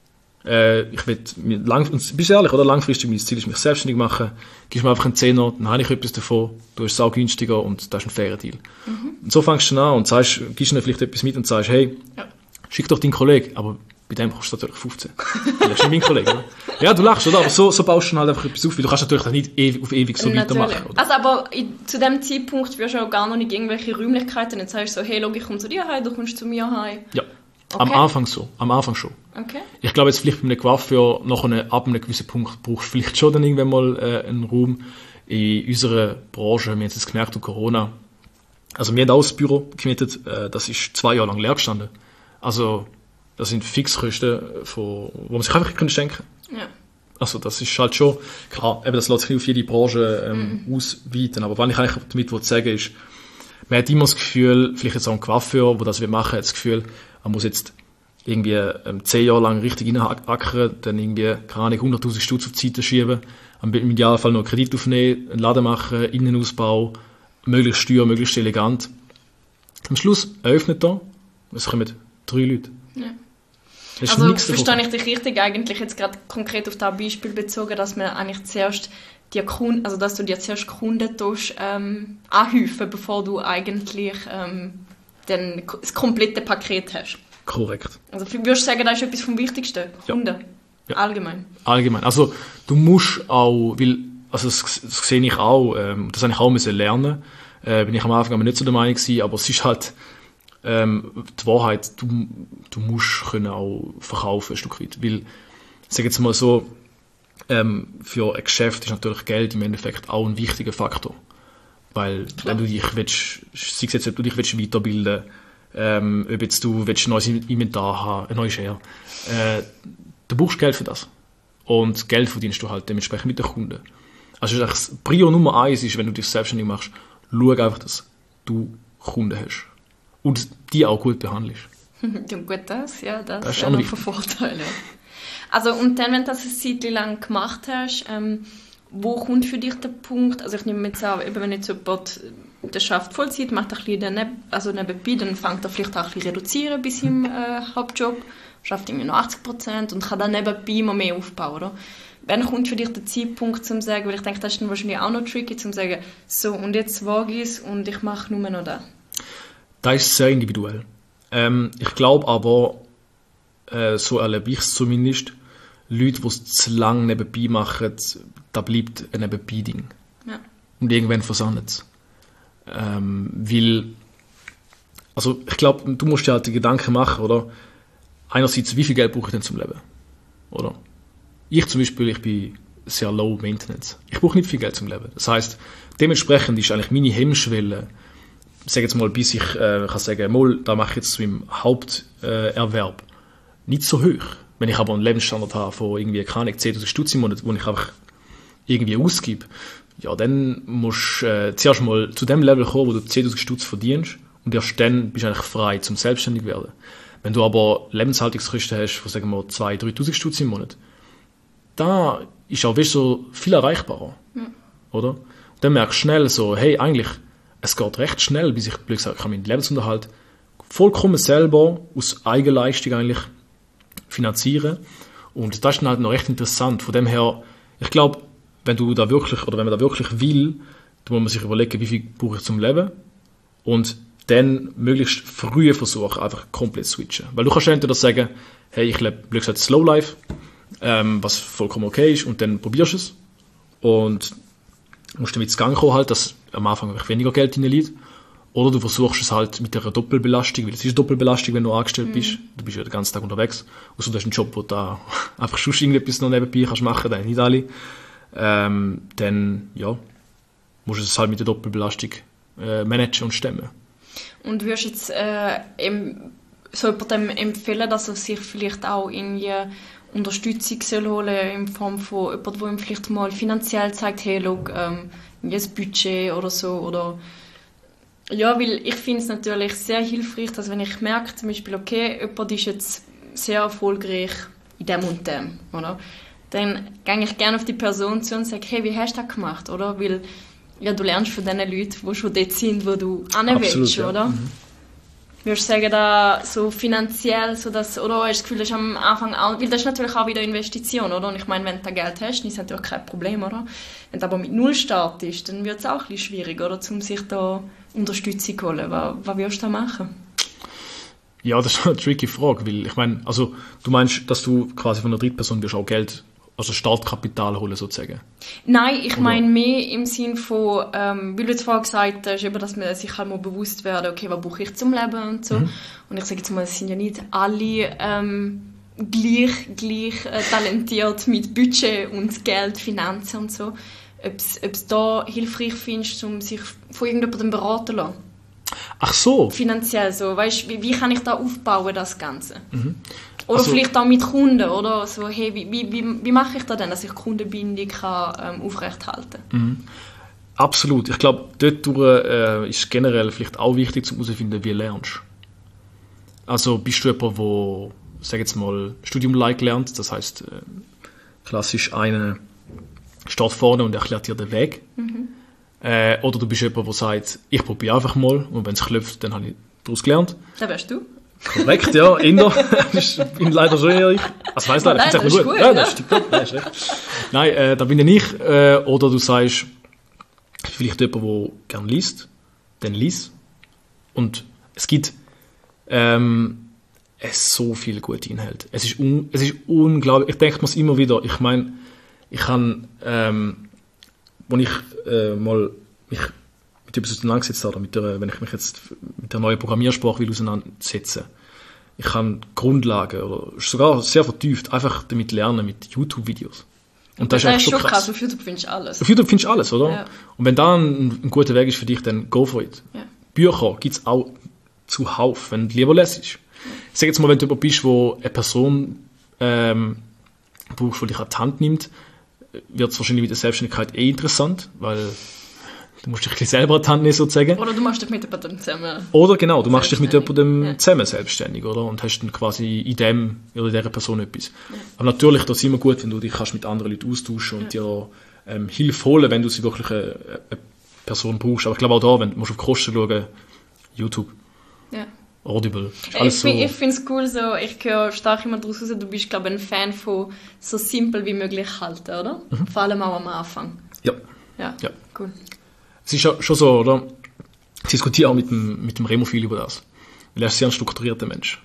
Äh, ich will mir lang, und bist ehrlich, oder? Langfristig mein Ziel ist, mich selbstständig machen. Gibst mir einfach einen Zehner, dann habe ich etwas davon. Du hast es auch günstiger und das ist ein fairer Deal. Mhm. Und so fängst du dann an und sagst, gibst dir vielleicht etwas mit und sagst, hey, ja. schick doch deinen Kollegen, aber bei dem kostet es natürlich fünfzehn. Das ist nicht mein Kollege, oder? Ja, du lachst, oder? Aber so, so baust du dann halt einfach etwas auf, weil du kannst natürlich nicht ewig, auf ewig so natürlich. weitermachen. Oder? Also, aber in, zu dem Zeitpunkt wirst du auch gar noch nicht irgendwelche Räumlichkeiten. Jetzt sagst du so, hey, log, ich komme zu dir heim, du kommst zu mir heim. Ja, okay. Am Anfang so. Am Anfang schon. Okay. Ich glaube jetzt vielleicht bei einem Coiffeur noch eine, ab einem gewissen Punkt brauchst du vielleicht schon dann irgendwann mal äh, einen Raum. In unserer Branche, wir haben es jetzt gemerkt durch Corona, also wir haben auch das Büro gemietet, äh, das ist zwei Jahre lang leer gestanden. Also das sind Fixkosten, von, wo man sich einfach können schenken kann. Ja. Also das ist halt schon, klar, eben das lässt sich nicht auf jede Branche ähm, mm. ausweiten, aber was ich eigentlich damit sagen ist, man hat immer das Gefühl, vielleicht jetzt auch ein Coiffeur, der das machen will, hat das Gefühl, man muss jetzt irgendwie ähm, zehn Jahre lang richtig reinhackern, dann irgendwie, keine Ahnung, hunderttausend Stutz auf die Seite schieben, im Idealfall noch einen Kredit aufnehmen, einen Laden machen, Innenausbau, möglichst steuer, möglichst elegant. Am Schluss eröffnet er, es kommen drei Leute. Ja. Also verstehe ich dich richtig eigentlich jetzt gerade konkret auf das Beispiel bezogen, dass man eigentlich zuerst die Kunden, also dass du dir zuerst Kunden tust, ähm, anhäufen, bevor du eigentlich ähm, den, das komplette Paket hast. Korrekt. Also würdest du sagen, das ist etwas vom Wichtigsten? Kunden? Ja. Ja. Allgemein? Allgemein. Also du musst auch, weil, also das, das sehe ich auch, ähm, das habe ich auch müssen lernen, äh, bin ich am Anfang aber nicht so der Meinung gewesen, aber es ist halt ähm, die Wahrheit, du, du musst können auch verkaufen ein Stück weit, weil, ich sage jetzt mal so, ähm, für ein Geschäft ist natürlich Geld im Endeffekt auch ein wichtiger Faktor, weil Klar. wenn du dich willst, sei es jetzt, ob du dich willst weiterbilden, ähm, ob jetzt du willst ein neues Inventar haben, ein neues Share, äh, du brauchst Geld für das. Und Geld verdienst du halt dementsprechend mit den Kunden. Also das Prio Nummer eins ist, wenn du dich selbstständig machst, schau einfach, dass du Kunden hast. Und die auch gut behandelst. Ja, gut, das, ja, das, das ist ja noch von Vorteil. Also, und dann, wenn du das eine Zeit lang gemacht hast, ähm, wo kommt für dich der Punkt, also ich nehme jetzt an, eben wenn jetzt jemand, der schafft Vollzeit, macht ein bisschen daneben, also nebenbei, dann fängt er vielleicht auch ein bisschen reduzieren bei seinem äh, Hauptjob, schafft irgendwie noch achtzig Prozent und kann dann nebenbei immer mehr aufbauen, oder? Wann kommt für dich der Zeitpunkt, zum zu sagen, weil ich denke, das ist dann wahrscheinlich auch noch tricky, zum zu sagen, so, und jetzt wage ich es und ich mache nur noch das. Das ist sehr individuell. Ähm, ich glaube aber, äh, so erlebe ich es zumindest, Leute, die es zu lange nebenbei machen, da bleibt ein Nebenbei-Ding. Ja. Und irgendwann versandet es. Ähm, weil, also ich glaube, du musst dir halt die Gedanken machen, oder? Einerseits, wie viel Geld brauche ich denn zum Leben? Oder? Ich zum Beispiel, ich bin sehr low maintenance. Ich brauche nicht viel Geld zum Leben. Das heisst, dementsprechend ist eigentlich meine Hemmschwelle, sage jetzt mal, bis ich äh, kann sagen, mal, da mache ich jetzt zu meinem Haupterwerb, äh, nicht so hoch. Wenn ich aber einen Lebensstandard habe von irgendwie, keine Ahnung, zehntausend Stutz im Monat, wo ich einfach irgendwie ausgebe, ja, dann musst du äh, zuerst mal zu dem Level kommen, wo du zehntausend Stutz verdienst und erst dann bist du eigentlich frei zum selbstständig werden. Wenn du aber Lebenshaltungskosten hast von, sagen wir, zweitausend, dreitausend Stutz im Monat, da ist auch weißt, so viel erreichbarer. Ja. Oder? Und dann merkst du schnell so, hey, eigentlich, es geht recht schnell, bis ich, blöd gesagt, kann meinen Lebensunterhalt vollkommen selber aus Eigenleistung eigentlich finanzieren. Und das ist dann halt noch recht interessant. Von dem her, ich glaube, wenn du da wirklich, oder wenn man da wirklich will, dann muss man sich überlegen, wie viel brauche ich zum Leben und dann möglichst früh versuchen, einfach komplett zu switchen. Weil du kannst entweder sagen, hey, ich lebe, blöd gesagt, Slow Life, ähm, was vollkommen okay ist, und dann probierst du es und musst damit ins Gang kommen, halt, dass am Anfang weniger Geld reinliegt. Oder du versuchst es halt mit einer Doppelbelastung, weil es ist eine Doppelbelastung, wenn du angestellt bist. Mhm. Du bist ja den ganzen Tag unterwegs. Außer du hast einen Job, wo du da einfach schon irgendetwas noch nebenbei kannst machen, dann nicht alle. Ähm, dann, ja, musst du es halt mit der Doppelbelastung äh, managen und stemmen. Und würdest du jetzt äh, im, so jemandem empfehlen, dass er sich vielleicht auch irgendwie Unterstützung soll holen in Form von jemandem, der ihm vielleicht mal finanziell zeigt, hey, schau, ähm, ein Budget oder so, oder ja, weil ich finde es natürlich sehr hilfreich, dass wenn ich merke, zum Beispiel, okay, jemand ist jetzt sehr erfolgreich in dem und dem, oder? Dann gehe ich gerne auf die Person zu und sage, hey, wie hast du das gemacht, oder? Weil ja, du lernst von den Leuten, die schon dort sind, wo du hin willst, ja. Oder? Mhm. Würdest du sagen, da so finanziell, so dass, oder hast du das Gefühl, das ist am Anfang auch, weil das ist natürlich auch wieder Investition, oder? Und ich meine, wenn du da Geld hast, dann ist natürlich kein Problem, oder? Wenn du aber mit Null startest, dann wird es auch ein bisschen schwierig, oder? Um sich da Unterstützung zu holen. Was, was würdest du da machen? Ja, das ist eine tricky Frage, weil ich meine, also du meinst, dass du quasi von einer Drittperson wirst auch Geld, also Startkapital holen sozusagen? Nein, ich meine mehr im Sinn von, ähm, weil du jetzt vorhin gesagt hast, eben, dass man sich halt mal bewusst werden, okay, was brauche ich zum Leben und so. Mhm. Und ich sage jetzt mal, es sind ja nicht alle ähm, gleich, gleich äh, talentiert mit Budget und Geld, Finanzen und so. Ob du da hilfreich findest, um sich von irgendjemandem beraten zu lassen. Ach so. Finanziell so, weißt, wie, wie kann ich da aufbauen, das Ganze? Mhm. Oder also, vielleicht auch mit Kunden, oder so, hey, wie, wie, wie, wie mache ich das denn, dass ich Kundenbindung kann, ähm, aufrechthalten kann? Mhm. Absolut. Ich glaube, dort äh, ist generell vielleicht auch wichtig, um herauszufinden, wie du lernst. Also bist du jemand, der, sag jetzt mal, Studium-like lernt, das heisst, äh, klassisch einer steht vorne und erklärt dir den Weg. Mhm. Äh, oder du bist jemand, der sagt, ich probiere einfach mal und wenn es klappt, dann habe ich daraus gelernt. Da wärst du. Korrekt, ja, Inder. Ich bin leider schon ehrlich. Also weiss leider, ich finde es echt gut. gut. Ja, das stimmt. Nein, ist recht. Nein, äh, da bin ich. Äh, oder du sagst, vielleicht jemand, der gerne liest, dann liest. Und es gibt ähm, es so viele gute Inhalte. Es ist, un, es ist unglaublich. Ich denke mir es immer wieder. Ich meine, ich kann, ähm, wenn ich äh, mal mich mit etwas auseinandergesetzt habe, mit der, wenn ich mich jetzt mit der neuen Programmiersprache will auseinandersetzen, ich kann Grundlagen oder sogar sehr vertieft einfach damit lernen mit YouTube-Videos. Und das, das ist, ist schon krass. krass. Auf YouTube findest du alles. Auf YouTube findest du alles, oder? Ja. Und wenn da ein, ein guter Weg ist für dich, dann go for it. Ja. Bücher gibt es auch zuhauf, wenn du lieber lesest. Ja. Ich sage jetzt mal, wenn du jemand bist, wo eine Person ähm, brauchst, die dich an die Hand nimmt, wird es wahrscheinlich mit der Selbstständigkeit eh interessant, weil du musst dich ein bisschen selber an die Hand nehmen, sozusagen. Oder du machst dich mit jemandem zusammen. Oder genau, du machst dich mit jemandem ja. zusammen selbstständig, oder? Und hast dann quasi in dem oder in dieser Person etwas. Ja. Aber natürlich, das ist immer gut, wenn du dich kannst mit anderen Leuten austauschen und ja. dir ähm, Hilfe holen, wenn du sie wirklich eine, eine Person brauchst. Aber ich glaube auch da, wenn du musst auf die Kosten schauen, YouTube. Ja. Audible. Ich, so. ich finde es cool, so, ich höre stark immer daraus raus, du bist, glaube ich, ein Fan von so simpel wie möglich halten, oder? Mhm. Vor allem auch am Anfang. Ja. Ja, ja. cool. Es ist ja schon so, oder? Ich diskutiere auch mit dem, mit dem Remo viel über das. Weil er ist sehr ein strukturierter Mensch.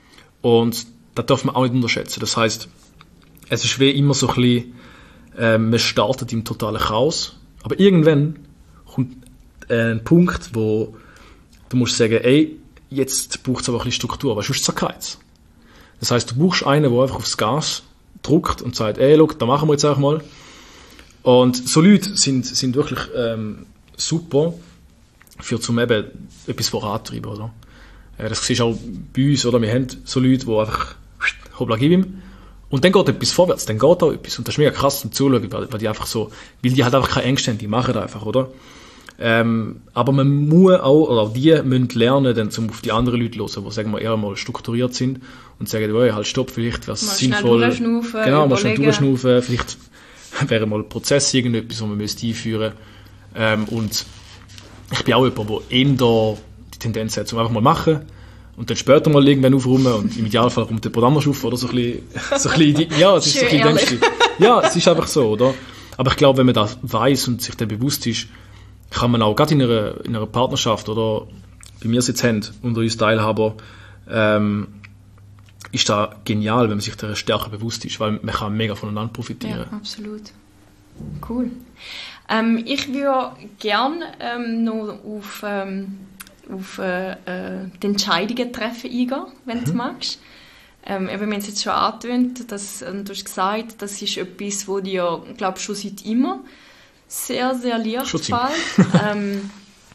Und das darf man auch nicht unterschätzen. Das heisst, es ist wie immer so ein bisschen, äh, man startet im totalen Chaos, aber irgendwann kommt äh, ein Punkt, wo du musst sagen, ey, jetzt braucht es aber ein bisschen Struktur, weil sonst zerkeilt es. Das heisst, du brauchst einen, der einfach aufs Gas drückt und sagt, ey, schau, da machen wir jetzt einfach mal. Und so Leute sind, sind wirklich ähm, super für zum eben etwas vorantreiben, oder? Äh, das siehst du auch bei uns, oder? Wir haben so Leute, die einfach hoppla, gib ihm. Und dann geht etwas vorwärts, dann geht auch etwas. Und das ist mega krass zum Zuschauen, weil, weil die einfach so, weil die halt einfach keine Ängste haben, die machen das einfach, oder? Ähm, aber man muss auch, oder auch die müssen lernen, dann zum auf die anderen Leute hören, die, sagen wir, eher mal strukturiert sind und sagen, oh, halt stopp, vielleicht wäre es sinnvoll. Schnell durchschnaufen, genau, mal schnell durchschnaufen, vielleicht wäre mal ein Prozess, irgendetwas, was man müsste einführen müsste. Ähm, und ich bin auch jemand, der eher die Tendenz hat, um einfach mal machen und dann später mal irgendwann aufräumen und im Idealfall räumt jemand anders auf oder so ein bisschen, so ein bisschen ja, es ist so ein bisschen ja, es ist einfach so, oder? Aber ich glaube, wenn man das weiss und sich dann bewusst ist, kann man auch gerade in einer, in einer Partnerschaft oder wie wir es jetzt haben, unter uns Teilhaber, ähm, ist das genial, wenn man sich der stärker bewusst ist, weil man kann mega voneinander profitieren. Ja, absolut. Cool. Ähm, ich würde gerne ähm, noch auf, ähm, auf äh, äh, die Entscheidungen treffen eingehen, wenn mhm. du magst. Ähm, eben, wir haben es jetzt schon angetönt, dass, äh, du hast gesagt, das ist etwas, wo dir, glaube ich, schon seit immer sehr, sehr leicht fällt. ähm,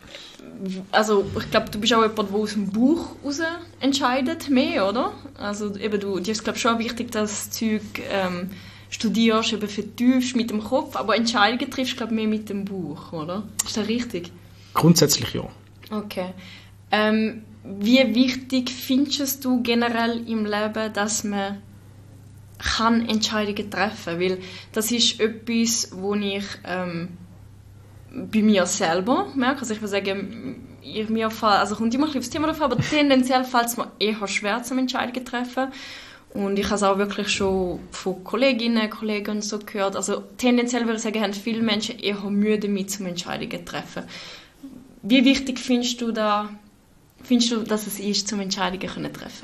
also ich glaube, du bist auch jemand, der aus dem Bauch raus entscheidet, mehr, oder? Also eben, du, dir ist, glaube ich, schon wichtig, dass du Zeug ähm, studierst, eben vertiefst mit dem Kopf, aber Entscheidungen triffst, glaube ich, mehr mit dem Bauch, oder? Ist das richtig? Grundsätzlich ja. Okay. Ähm, wie wichtig findest du generell im Leben, dass man kann Entscheidungen treffen? Weil das ist etwas, wo ich ähm, bei mir selber merke. Also ich würde sagen, in mir fall, also kommt immer ein bisschen aufs Thema drauf, aber tendenziell fällt es mir eher schwer, zum Entscheidungen zu treffen. Und ich habe es auch wirklich schon von Kolleginnen, Kollegen und so gehört. Also tendenziell würde ich sagen, haben viele Menschen eher Mühe damit, zum Entscheidungen zu treffen. Wie wichtig findest du da, findest du, dass es ist, zum Entscheidungen zu treffen?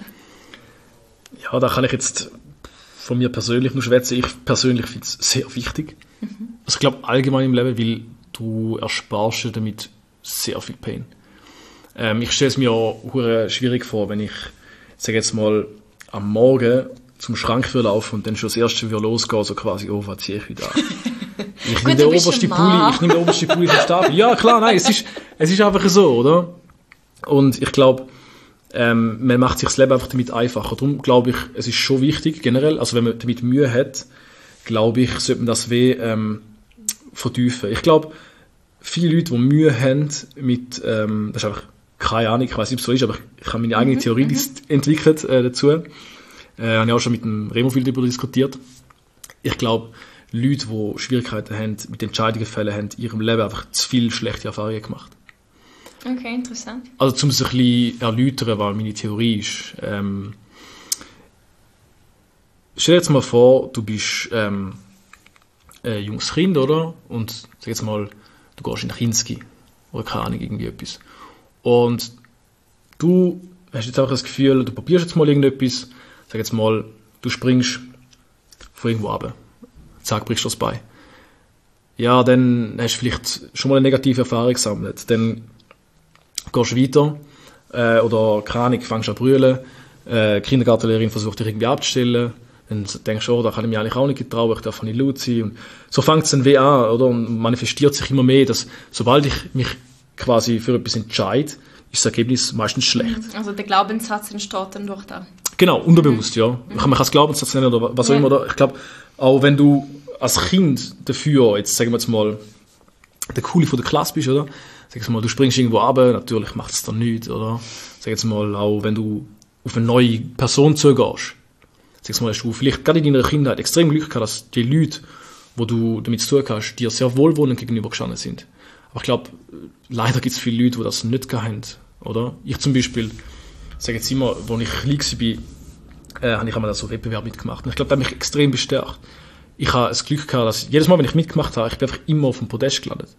Ja, da kann ich jetzt von mir persönlich nur schwätzen. Ich persönlich finde es sehr wichtig. Mhm. Also ich glaube allgemein im Leben, weil du ersparst dir damit sehr viel Pain. Ähm, ich stelle es mir auch schwierig vor, wenn ich, sage jetzt mal, am Morgen zum Schrank laufe und dann schon das erste wieder losgehe, so quasi, oh, was ziehe ich wieder an? Ich nehme den obersten Pulli, ich nehme den obersten Pulli vom Stapel. Ja, klar, nein, es ist, es ist einfach so, oder? Und ich glaube, ähm, man macht sich das Leben einfach damit einfacher. Darum glaube ich, es ist schon wichtig, generell, also wenn man damit Mühe hat, glaube ich, sollte man das weh ähm, vertiefen. Ich glaube, viele Leute, die Mühe haben mit, ähm, das ist einfach keine Ahnung, ich weiß nicht, ob es so ist, aber ich habe meine eigene mhm, Theorie mhm. entwickelt äh, dazu. Äh, habe ich auch schon mit dem Remo viel darüber diskutiert. Ich glaube, Leute, die Schwierigkeiten haben, mit Entscheidungen fällen, haben in ihrem Leben einfach zu viele schlechte Erfahrungen gemacht. Okay, interessant. Also, um es ein bisschen erläutern, was meine Theorie ist. Ähm, stell dir jetzt mal vor, du bist ähm, ein junges Kind, oder? Und sag jetzt mal, du gehst in Kinski oder keine Ahnung, irgendwie etwas. Und du hast jetzt auch das Gefühl, du probierst jetzt mal irgendetwas, sag jetzt mal, du springst von irgendwo runter. Zack, brichst du das Bein. Ja, dann hast du vielleicht schon mal eine negative Erfahrung gesammelt. Dann gehst du weiter, äh, oder keine Ahnung, fängst an zu brüllen, äh, die Kindergartenlehrerin versucht dich irgendwie abzustellen, dann denkst du, oh, da kann ich mich eigentlich auch nicht getrauen, ich darf nicht laut sein. Und so fängt es dann weh an, oder? Und manifestiert sich immer mehr, dass sobald ich mich quasi für etwas entscheide, ist das Ergebnis meistens schlecht. Also der Glaubenssatz entsteht dann durch da. Genau, unterbewusst, mhm. ja. Man kann es Glaubenssatz nennen oder was auch ja. immer. Oder? Ich glaube, auch wenn du als Kind dafür, jetzt sagen wir jetzt mal, der Coole von der Klasse bist, oder? Sag jetzt mal, du springst irgendwo runter, natürlich macht es dann nichts, oder? Sag jetzt mal, auch wenn du auf eine neue Person zugehst, sag jetzt mal, hast du vielleicht gerade in deiner Kindheit extrem Glück gehabt, dass die Leute, wo du damit zu tun hast, dir sehr wohlwollend gegenüber gestanden sind. Aber ich glaube, leider gibt es viele Leute, die das nicht gehabt haben, oder? Ich zum Beispiel, sage jetzt immer, als ich klein war, äh, habe ich einmal so Wettbewerb mitgemacht. Und ich glaube, das hat mich extrem bestärkt. Ich habe das Glück gehabt, dass jedes Mal, wenn ich mitgemacht habe, ich bin einfach immer auf dem Podest gelandet.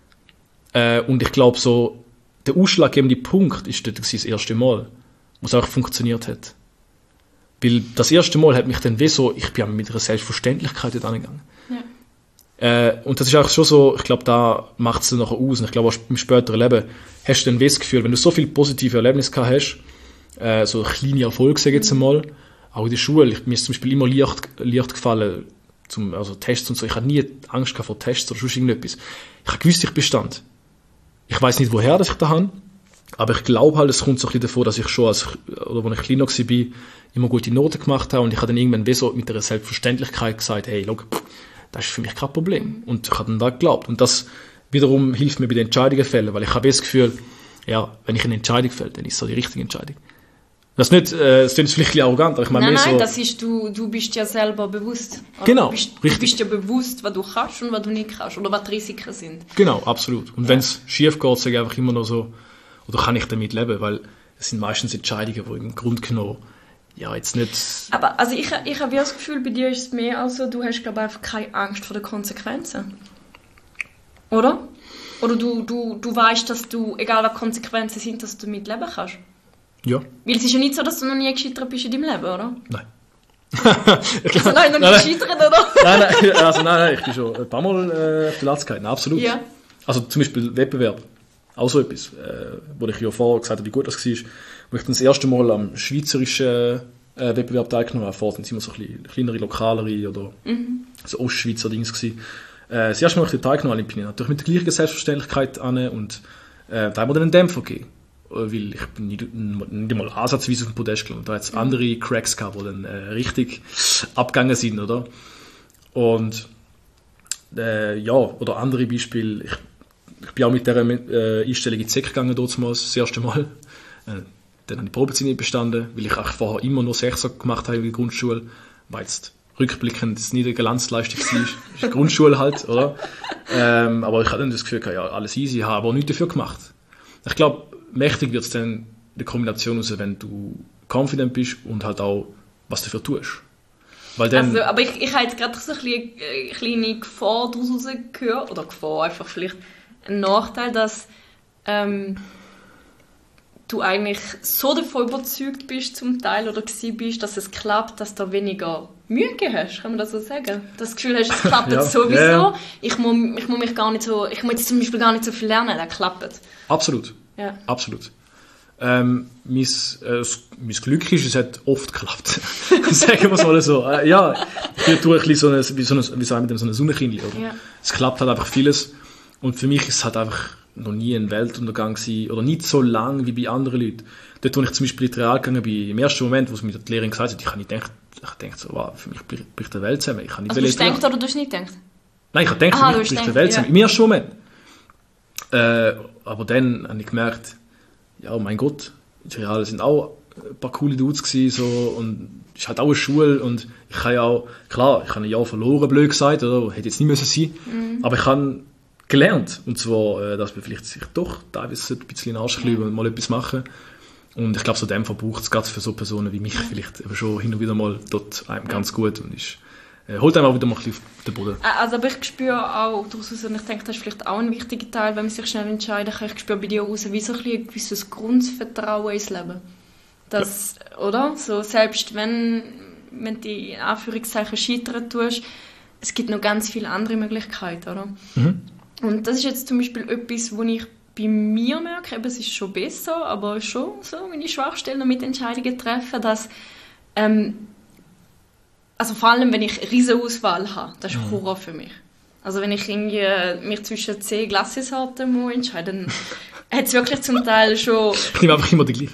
Äh, und ich glaube, so, der ausschlaggebende Punkt ist dort das erste Mal, wo es auch funktioniert hat. Weil das erste Mal hat mich dann wie so, ich bin mit einer Selbstverständlichkeit dort angegangen. Ja. Äh, und das ist auch schon so, ich glaube, da macht es dann nachher aus. Und ich glaube, auch im späteren Leben hast du dann das Gefühl, wenn du so viele positive Erlebnisse gehabt hast, äh, so kleine Erfolge, sage ich jetzt einmal, auch in der Schule, ich, mir ist zum Beispiel immer leicht, leicht gefallen, zum, also Tests und so, ich hatte nie Angst vor Tests oder sonst irgendetwas. Ich habe gewusst, ich bestand. Ich weiß nicht, woher das ich da habe, aber ich glaube halt, es kommt so ein bisschen davor, dass ich schon, als, oder als ich kleiner war, immer gute Noten gemacht habe und ich habe dann irgendwann wie so mit einer Selbstverständlichkeit gesagt, hey, schau, das ist für mich kein Problem. Und ich habe dann da geglaubt. Und das wiederum hilft mir bei den Entscheidungen fällen, weil ich habe das Gefühl, ja, wenn ich eine Entscheidung fälle, dann ist es so die richtige Entscheidung. Das ist nicht, äh, das klingt vielleicht ein bisschen arrogant, aber ich meine Nein, mehr nein, so... das ist, du, du bist ja selber bewusst. Oder? Genau, du bist, richtig. Du bist ja bewusst, was du kannst und was du nicht kannst. Oder was die Risiken sind. Genau, absolut. Und ja. wenn es schief geht, sage ich einfach immer noch so, oder kann ich damit leben, weil es sind meistens Entscheidungen, die im Grunde genommen ja jetzt nicht... Aber also ich, ich habe das Gefühl, bei dir ist es mehr also, du hast glaube einfach keine Angst vor den Konsequenzen. Oder? Oder du, du, du weißt, dass du, egal was Konsequenzen sind, dass du damit leben kannst. Ja. Weil es ist ja nicht so, dass du noch nie gescheitert bist in deinem Leben, oder? Nein. Also nein, noch nie gescheitert, oder? nein, nein, also nein, nein, ich bin schon ein paar Mal äh, auf der Latz gehalten, absolut. Ja. Also zum Beispiel Wettbewerb, auch so etwas, äh, wo ich ja vorher gesagt habe, wie gut das war, wo ich dann das erste Mal am schweizerischen äh, Wettbewerb teilgenommen habe. Vorher waren es immer so ein bisschen kleinere, lokalere oder mhm. so Ostschweizer Dings gewesen. Äh, das erste Mal, als ich teilgenommen habe, bin ich natürlich mit der gleichen Selbstverständlichkeit an und äh, da haben wir dann einen Dämpfer gegeben. Weil ich bin nicht, nicht mal ansatzweise auf dem Podest gelandet. Da hat es andere Cracks gehabt, die dann äh, richtig abgegangen sind, oder? Und äh, ja, oder andere Beispiele. Ich, ich bin auch mit dieser äh, Einstellung in die Sek gegangen, damals, das erste Mal. Äh, dann habe ich die Probezeit nicht bestanden, weil ich auch vorher immer nur Sechser gemacht habe in der Grundschule, weil jetzt rückblickend es nicht eine Glanzleistung war. Das ist die Grundschule halt, oder? Ähm, aber ich hatte dann das Gefühl, ja, alles easy, ich habe aber nichts dafür gemacht. Ich glaube, mächtig wird es dann in der Kombination raus, wenn du confident bist und halt auch was dafür tust. Weil dann, also, aber ich, ich habe jetzt gerade so ein bisschen, eine kleine Gefahr daraus rausgehört, oder Gefahr, einfach vielleicht ein Nachteil, dass ähm, du eigentlich so davon überzeugt bist zum Teil oder gewesen bist, dass es klappt, dass du weniger Mühe hast, kann man das so sagen? Das Gefühl hast, es klappt ja. sowieso, yeah. ich, muss, ich muss mich gar nicht so, ich muss jetzt zum Beispiel gar nicht so viel lernen, das klappt. Absolut. Ja. Absolut. Ähm, mein, äh, mein Glück ist, es hat oft geklappt. Sagen wir es mal so. Äh, ja, ich tue ein bisschen so eine, wie so eine, wie sagen wir, so eine Sonnenkindli. Ja. Es klappt halt einfach vieles. Und für mich ist es halt einfach noch nie ein Weltuntergang gewesen, oder nicht so lang wie bei anderen Leuten. Dort, wo ich zum Beispiel in die Real gegangen bin, im ersten Moment, wo es mir die Lehrerin gesagt hat, ich habe nicht gedacht, ich gedacht so, wow, für mich bricht die Welt zusammen. Ich habe nicht also du hast gedacht oder du hast nicht gedacht? Nein, ich habe gedacht, Aha, für mich bricht die Welt ja. zusammen. Im ersten Moment. Äh, aber dann habe ich gemerkt, ja, mein Gott, die Reale sind auch ein paar coole Dudes gewesen, so, und es ist halt auch eine Schule und ich kann ja auch, klar, ich habe ein Jahr verloren, blöd gesagt, oder, hätte jetzt nicht müssen sein, mhm. aber ich habe gelernt, und zwar, äh, dass man vielleicht sich doch teilweise ein bisschen in den Arsch klüben und mal etwas machen. Und ich glaube, so dem verbraucht es gerade für so Personen wie mich vielleicht eben schon hin und wieder mal dort einem ganz gut und ist, äh, holt einem auch wieder mal ein bisschen auf den Boden. Also, aber ich spüre auch daraus, und ich denke, das ist vielleicht auch ein wichtiger Teil, wenn man sich schnell entscheiden kann, ich spüre bei dir raus, wie so ein, ein gewisses Grundvertrauen ins Leben. Das, ja. Oder? So, selbst wenn, wenn du in Anführungszeichen scheitern tust, es gibt noch ganz viele andere Möglichkeiten, oder? Mhm. Und das ist jetzt zum Beispiel etwas, wo ich bei mir merke, eben, es ist schon besser, aber schon so meine Schwachstellen mit Entscheidungen treffen, dass ähm, also vor allem, wenn ich eine riesige Auswahl habe, das ist Horror für mich. Also wenn ich irgendwie mich zwischen zehn Glassesorten muss entscheiden, dann hat es wirklich zum Teil schon... Ich nehme einfach immer die gleichen.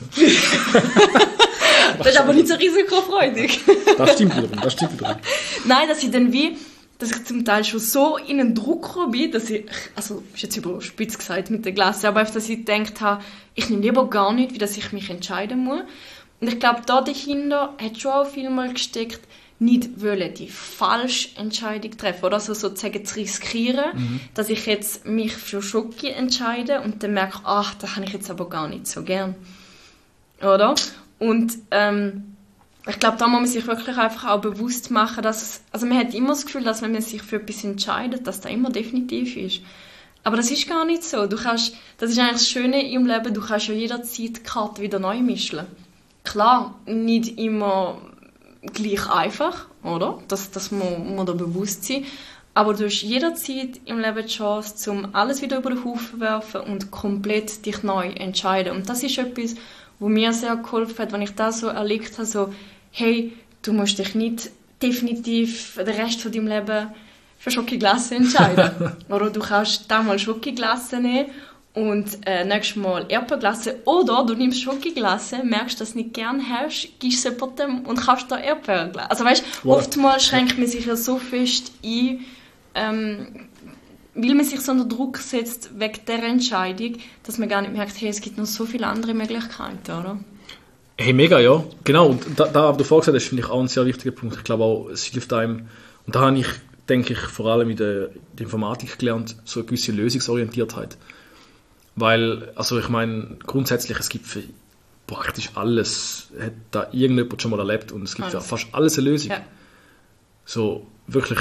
Das ist aber nicht so risikofreudig. Das stimmt wiederum, das stimmt wiederum. Nein, dass ich dann wie... dass ich zum Teil schon so in einen Druck bin, dass ich, also ist jetzt überspitzt gesagt mit der Glasse, aber einfach, dass ich gedacht habe, ich nehme lieber gar nicht, wie dass ich mich entscheiden muss. Und ich glaube, da dahinter hat schon auch viel mal gesteckt, nicht wollen die falsche Entscheidung treffen, oder also sozusagen zu riskieren, mhm. dass ich jetzt mich für Schoki entscheide und dann merke, ach, das habe ich jetzt aber gar nicht so gern. Oder? Und ähm, ich glaube, da muss man sich wirklich einfach auch bewusst machen, dass es, also man hat immer das Gefühl, dass wenn man sich für etwas entscheidet, dass das immer definitiv ist. Aber das ist gar nicht so. Du kannst, das ist eigentlich das Schöne im Leben, du kannst ja jederzeit die Karte wieder neu mischen. Klar, nicht immer gleich einfach, oder? Das, das muss man da bewusst sein. Aber du hast jederzeit im Leben die Chance, um alles wieder über den Haufen zu werfen und komplett dich neu zu entscheiden. Und das ist etwas, was mir sehr geholfen hat, wenn ich das so erlebt habe, so, hey, du musst dich nicht definitiv den Rest von deinem Leben für Schokoglasse entscheiden. Oder du kannst da mal Schokoglasse nehmen und äh, nächstes Mal Erdbeerglasse. Oder du nimmst Schokoglasse, merkst, dass du nicht gerne hast, gibst es jemandem und kaufst da Erdbeerglasse. Also weißt, wow. Oftmals schränkt man sich ja so fest ein, ähm, weil man sich so unter Druck setzt wegen dieser Entscheidung, dass man gar nicht merkt, hey, es gibt noch so viele andere Möglichkeiten, oder? Hey, mega, ja. Genau, und da, da was du vorhin gesagt hast, finde ich auch ein sehr wichtiger Punkt. Ich glaube auch, es hilft einem, und da habe ich, denke ich, vor allem in der, in der Informatik gelernt, so eine gewisse Lösungsorientiertheit. Weil, also ich meine, grundsätzlich, es gibt für praktisch alles, hat da irgendjemand schon mal erlebt und es gibt für fast alles eine Lösung. Ja. So, wirklich,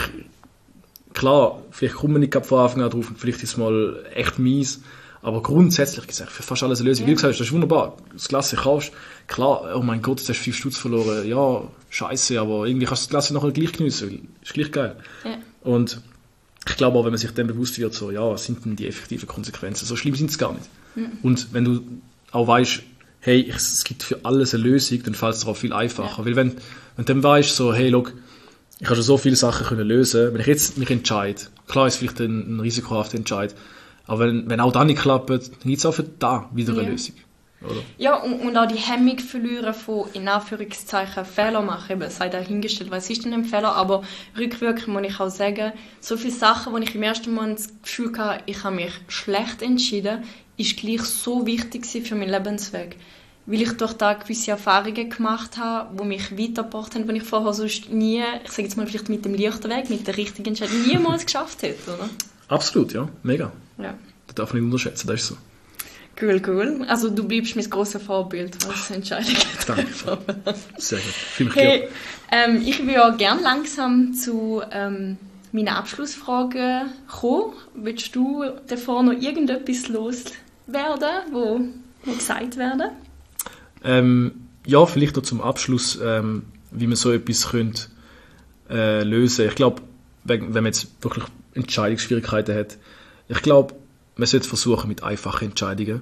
klar, vielleicht kommt man nicht von Anfang an drauf und vielleicht ist es mal echt mies, aber grundsätzlich gesagt, für fast alles eine Lösung. Ja. Wie du gesagt hast, das ist wunderbar. Das Glas kaufst, klar, oh mein Gott, jetzt hast du fünf Stutz verloren. Ja, scheiße, aber irgendwie kannst du das Glas nachher gleich geniessen. Ist gleich geil. Ja. Und ich glaube auch, wenn man sich dann bewusst wird, so, ja, was sind denn die effektiven Konsequenzen? So schlimm sind es gar nicht. Mhm. Und wenn du auch weißt, hey, es gibt für alles eine Lösung, dann fällt es dir auch viel einfacher. Ja. Weil wenn, wenn du dann weißt, so, hey, look, ich habe schon so viele Sachen können lösen, wenn ich jetzt mich entscheide, klar ist vielleicht ein, ein risikohafter Entscheid, aber wenn, wenn auch das nicht klappt, dann gibt es auch für da wieder eine ja. Lösung. Oder? Ja, und, und auch die Hemmung verlieren von, in Anführungszeichen, Fehler machen. Eben, sei dahingestellt, was ist denn ein Fehler? Aber rückwirkend muss ich auch sagen, so viele Sachen, wo ich im ersten Moment das Gefühl hatte, ich habe mich schlecht entschieden, ist gleich so wichtig für meinen Lebensweg. Weil ich durch da gewisse Erfahrungen gemacht habe, die mich weitergebracht haben, die ich vorher sonst nie, ich sage jetzt mal vielleicht mit dem leichten Weg, mit der richtigen Entscheidung, niemals geschafft hätte, oder? Absolut, ja. Mega. Ja. Das darf man nicht unterschätzen, das ist so. Cool, cool. Also du bleibst mein grosses Vorbild, was Entscheidungen Danke. Sehr gut. Viel hey, ähm, ich würde ja gerne langsam zu ähm, meinen Abschlussfragen kommen. Willst du davor noch irgendetwas loswerden, wo, wo gesagt werden? Ähm, ja, vielleicht noch zum Abschluss, ähm, wie man so etwas könnte, äh, lösen. Ich glaube, wenn, wenn man jetzt wirklich Entscheidungsschwierigkeiten hat, ich glaube, man sollte versuchen mit einfachen Entscheidungen,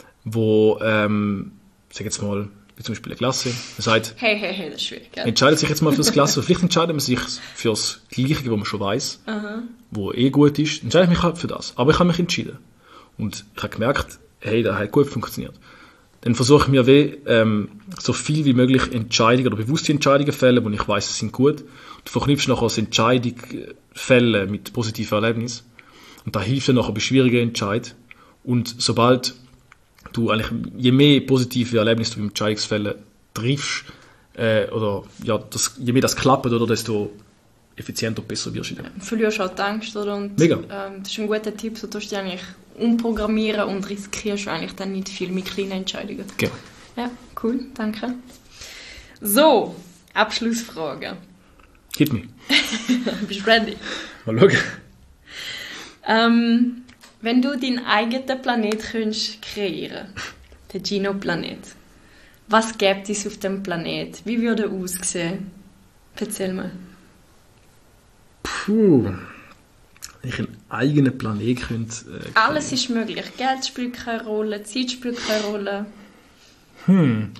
wo, ähm, ich sage jetzt mal, wie zum Beispiel eine Klasse, man sagt, hey, hey, hey, das ist schwierig, gell? Entscheidet sich jetzt mal für das Klasse, vielleicht entscheidet man sich für das Gleiche, wo man schon weiss, uh-huh. wo eh gut ist, entscheide ich mich halt für das. Aber ich habe mich entschieden. Und ich habe gemerkt, hey, das hat gut funktioniert. Dann versuche ich mir weh, ähm, so viel wie möglich Entscheidungen oder bewusste Entscheidungen fällen, wo ich weiss, sie sind gut. Du verknüpfst nachher das Entscheidung fällen mit positiven Erlebnissen. Und da hilft dir nachher bei schwierigen Entscheidungen. Und sobald du eigentlich, je mehr positive Erlebnisse du im Entscheidungsfällen triffst, äh, oder ja, das, je mehr das klappt, oder, desto effizienter und besser wirst du. Ja, verlierst auch die Angst, oder? Und, Mega. Ähm, das ist ein guter Tipp, so tust du dich eigentlich umprogrammieren und riskierst eigentlich dann nicht viel mit kleinen Entscheidungen. Genau. Ja, cool, danke. So, Abschlussfrage. Hit me. Bist du ready? Mal schauen. Ähm, wenn du deinen eigenen Planet könntest kreieren, den Gino-Planet, was gäbe es auf dem Planet? Wie würde er aussehen? Erzähl mal. Puh, wenn ich einen eigenen Planet könnte... Äh, Alles ist möglich. Geld spielt keine Rolle, Zeit spielt keine Rolle. Hm.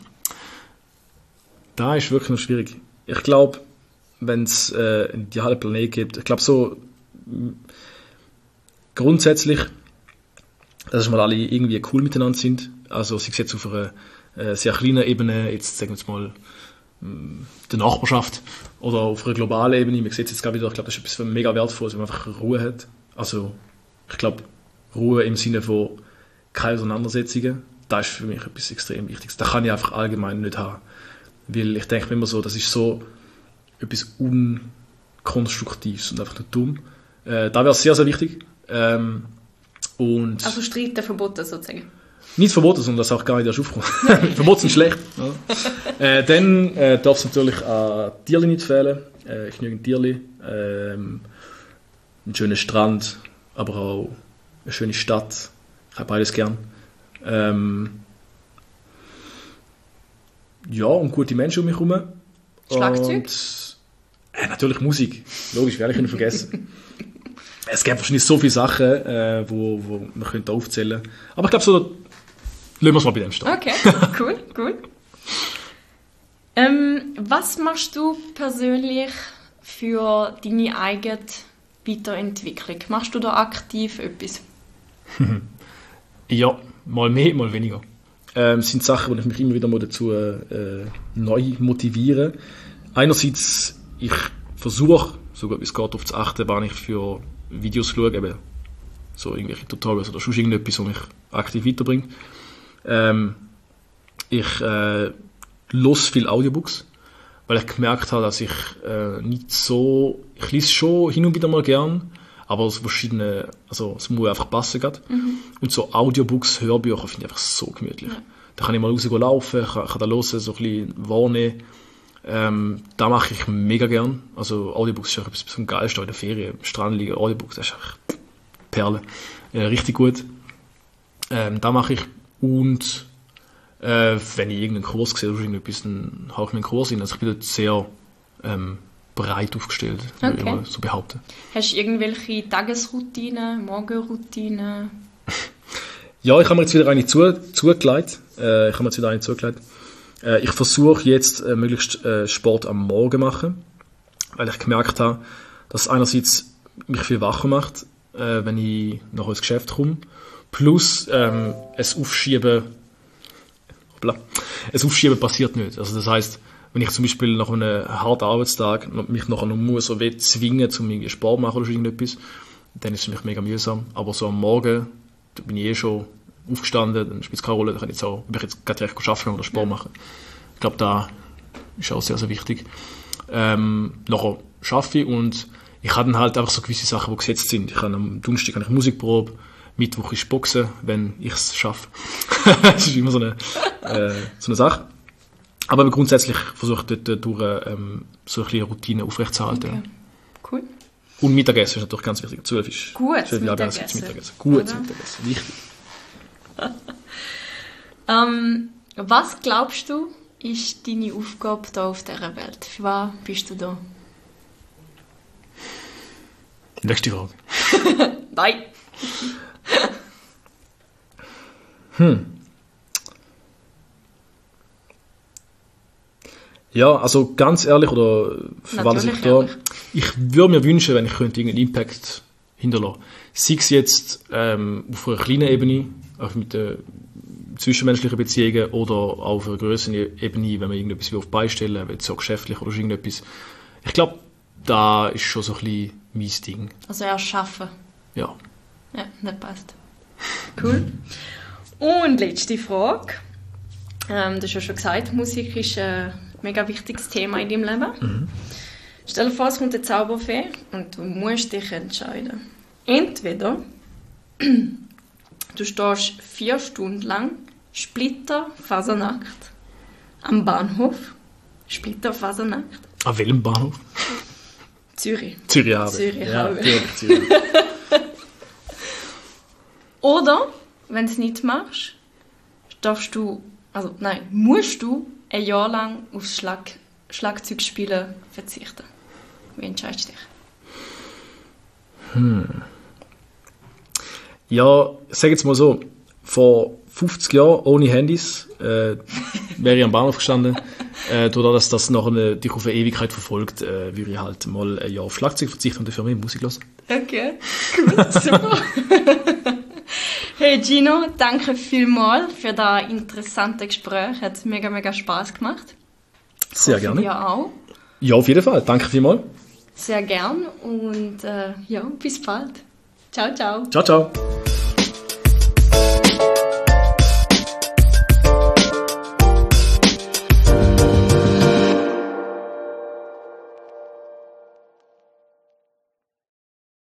Da ist wirklich noch schwierig. Ich glaube, wenn es äh, einen idealen Planet gibt, ich glaube so grundsätzlich, dass mal alle irgendwie cool miteinander sind. Also sei es jetzt auf einer äh, sehr kleinen Ebene, jetzt sagen wir jetzt mal der Nachbarschaft oder auf einer globalen Ebene. Man sieht es jetzt gerade wieder, ich glaube, das ist etwas mega Wertvolles, wenn man einfach Ruhe hat. Also ich glaube, Ruhe im Sinne von keine Auseinandersetzungen, das ist für mich etwas extrem Wichtiges. Das kann ich einfach allgemein nicht haben. Weil ich denke mir immer so, das ist so etwas Unkonstruktives und einfach nur dumm. Äh, da wäre es sehr, sehr wichtig. Ähm, und also Streiten verboten sozusagen? Nicht verboten, sondern das auch gar nicht erst aufkommen. Verboten sind schlecht. Ja. Äh, dann äh, darf es natürlich an Tierli nicht fehlen. Äh, genügend Tierli. Ähm, einen schönen Strand, aber auch eine schöne Stadt. Ich habe beides gern. Ähm, ja, und gute Menschen um mich herum. Schlagzeug? Und, äh, natürlich Musik. Logisch, werde ich nicht vergessen. Es gibt wahrscheinlich so viele Sachen, äh, wo, wo man könnte aufzählen könnte. Aber ich glaube, so, lassen wir es mal bei dem stehen. Okay, cool, cool. Ähm, was machst du persönlich für deine eigene Weiterentwicklung? Machst du da aktiv etwas? Ja, mal mehr, mal weniger. Ähm, es sind Sachen, wo ich mich immer wieder mal dazu äh, neu motiviere. Einerseits, ich versuche, so gut wie es geht, darauf zu achten, wann ich für Videos schaue, eben so irgendwelche Tutorials oder sonst irgendetwas, was mich aktiv weiterbringt. Ähm, ich äh, los viel Audiobooks, weil ich gemerkt habe, dass ich äh, nicht so, ich lese schon hin und wieder mal gern, aber so verschiedene, also es muss einfach passen grad. Mhm. Und so Audiobooks, Hörbücher finde ich einfach so gemütlich. Ja. Da kann ich mal rausgehen laufen, kann, kann da hören, so ein bisschen wahrnehmen. Ähm, da mache ich mega gern. Also Audiobooks ist auch etwas vom Geilsten in der Ferien. Am Strand liegen, Audiobooks, das ist einfach Perle. Äh, richtig gut. Ähm, da mache ich. Und äh, wenn ich irgendeinen Kurs sehe oder irgendetwas, dann haue ich mir einen Kurs in. Also ich bin dort sehr ähm, breit aufgestellt, würde ich mal so behaupten. Hast du irgendwelche Tagesroutinen, Morgenroutinen? Ja, ich habe mir jetzt wieder eine zu, zugelegt. Äh, ich habe mir jetzt wieder eine zugelegt. Äh, ich versuche jetzt äh, möglichst äh, Sport am Morgen machen, weil ich gemerkt habe, dass es einerseits mich viel wacher macht, äh, wenn ich noch ins Geschäft komme, plus ähm, es Aufschieben, hoppla, es Aufschieben passiert nicht. Also das heisst, wenn ich zum Beispiel nach einem harten Arbeitstag mich nachher noch muss, so wie zwingen, um irgendwie Sport zu machen oder irgendetwas, dann ist es für mich mega mühsam. Aber so am Morgen, da bin ich eh schon aufgestanden, dann spielt es keine Rolle, dann kann ich jetzt auch, ob ich jetzt gerade direkt arbeiten oder Sport machen. Ich glaube, da ist auch sehr, sehr wichtig. Ähm, nachher arbeite ich und ich habe dann halt einfach so gewisse Sachen, die gesetzt sind. Ich habe am Donnerstag habe ich Musikprobe, Mittwoch ist Boxen, wenn ich es schaffe. Das ist immer so eine, äh, so eine Sache. Aber grundsätzlich versuche ich dort durch ähm, so eine Routine aufrechtzuerhalten. Okay. Cool. Und Mittagessen ist natürlich ganz wichtig. zwölf ist Gutes Mittagessen. Mittagessen. Mittagessen. Gutes Mittagessen, wichtig. ähm, was glaubst du, ist deine Aufgabe hier auf dieser Welt? Für was bist du da? Nächste Frage. Nein. hm. Ja, also ganz ehrlich, oder für was ich da, ich würde mir wünschen, wenn ich könnte irgendeinen Impact hinterlassen. Sei es jetzt ähm, auf einer kleinen Ebene, auch mit den zwischenmenschlichen Beziehungen, oder auf einer grösseren Ebene, wenn man irgendetwas auf beistellen will, so geschäftlich oder irgendetwas. Ich glaube, da ist schon so ein bisschen mein Ding. Also erschaffen. Ja. Ja, das passt. Cool. Und letzte Frage. Ähm, du hast ja schon gesagt, Musik ist ein mega wichtiges Thema in deinem Leben. Mhm. Stell dir vor, es kommt eine Zauberfee und du musst dich entscheiden. Entweder du stehst vier Stunden lang splitterfasernackt am Bahnhof. Splitterfasernackt. An welchem Bahnhof? Zürich. Zürich habe. Zürich ja, habe. Zürich, Zürich. Oder, wenn du es nicht machst, darfst du, also nein, musst du ein Jahr lang aufs Schlag, Schlagzeugspielen verzichten. Wie entscheidest du dich? Hm. Ja, ich sage jetzt mal so, vor fünfzig Jahren ohne Handys äh, wäre ich am Bahnhof gestanden. Äh, dadurch, dass das nachher dich auf eine Ewigkeit verfolgt, äh, würde ich halt mal ein Jahr auf Schlagzeug verzichten und dafür mehr Musik hören. Okay, gut, super. Hey Gino, danke vielmals für das interessante Gespräch. Hat mega, mega Spass gemacht. Sehr Hoffe gerne. Ja, auch. Ja, auf jeden Fall. Danke vielmals. Sehr gern und äh, ja, bis bald. Ciao, ciao. Ciao, ciao.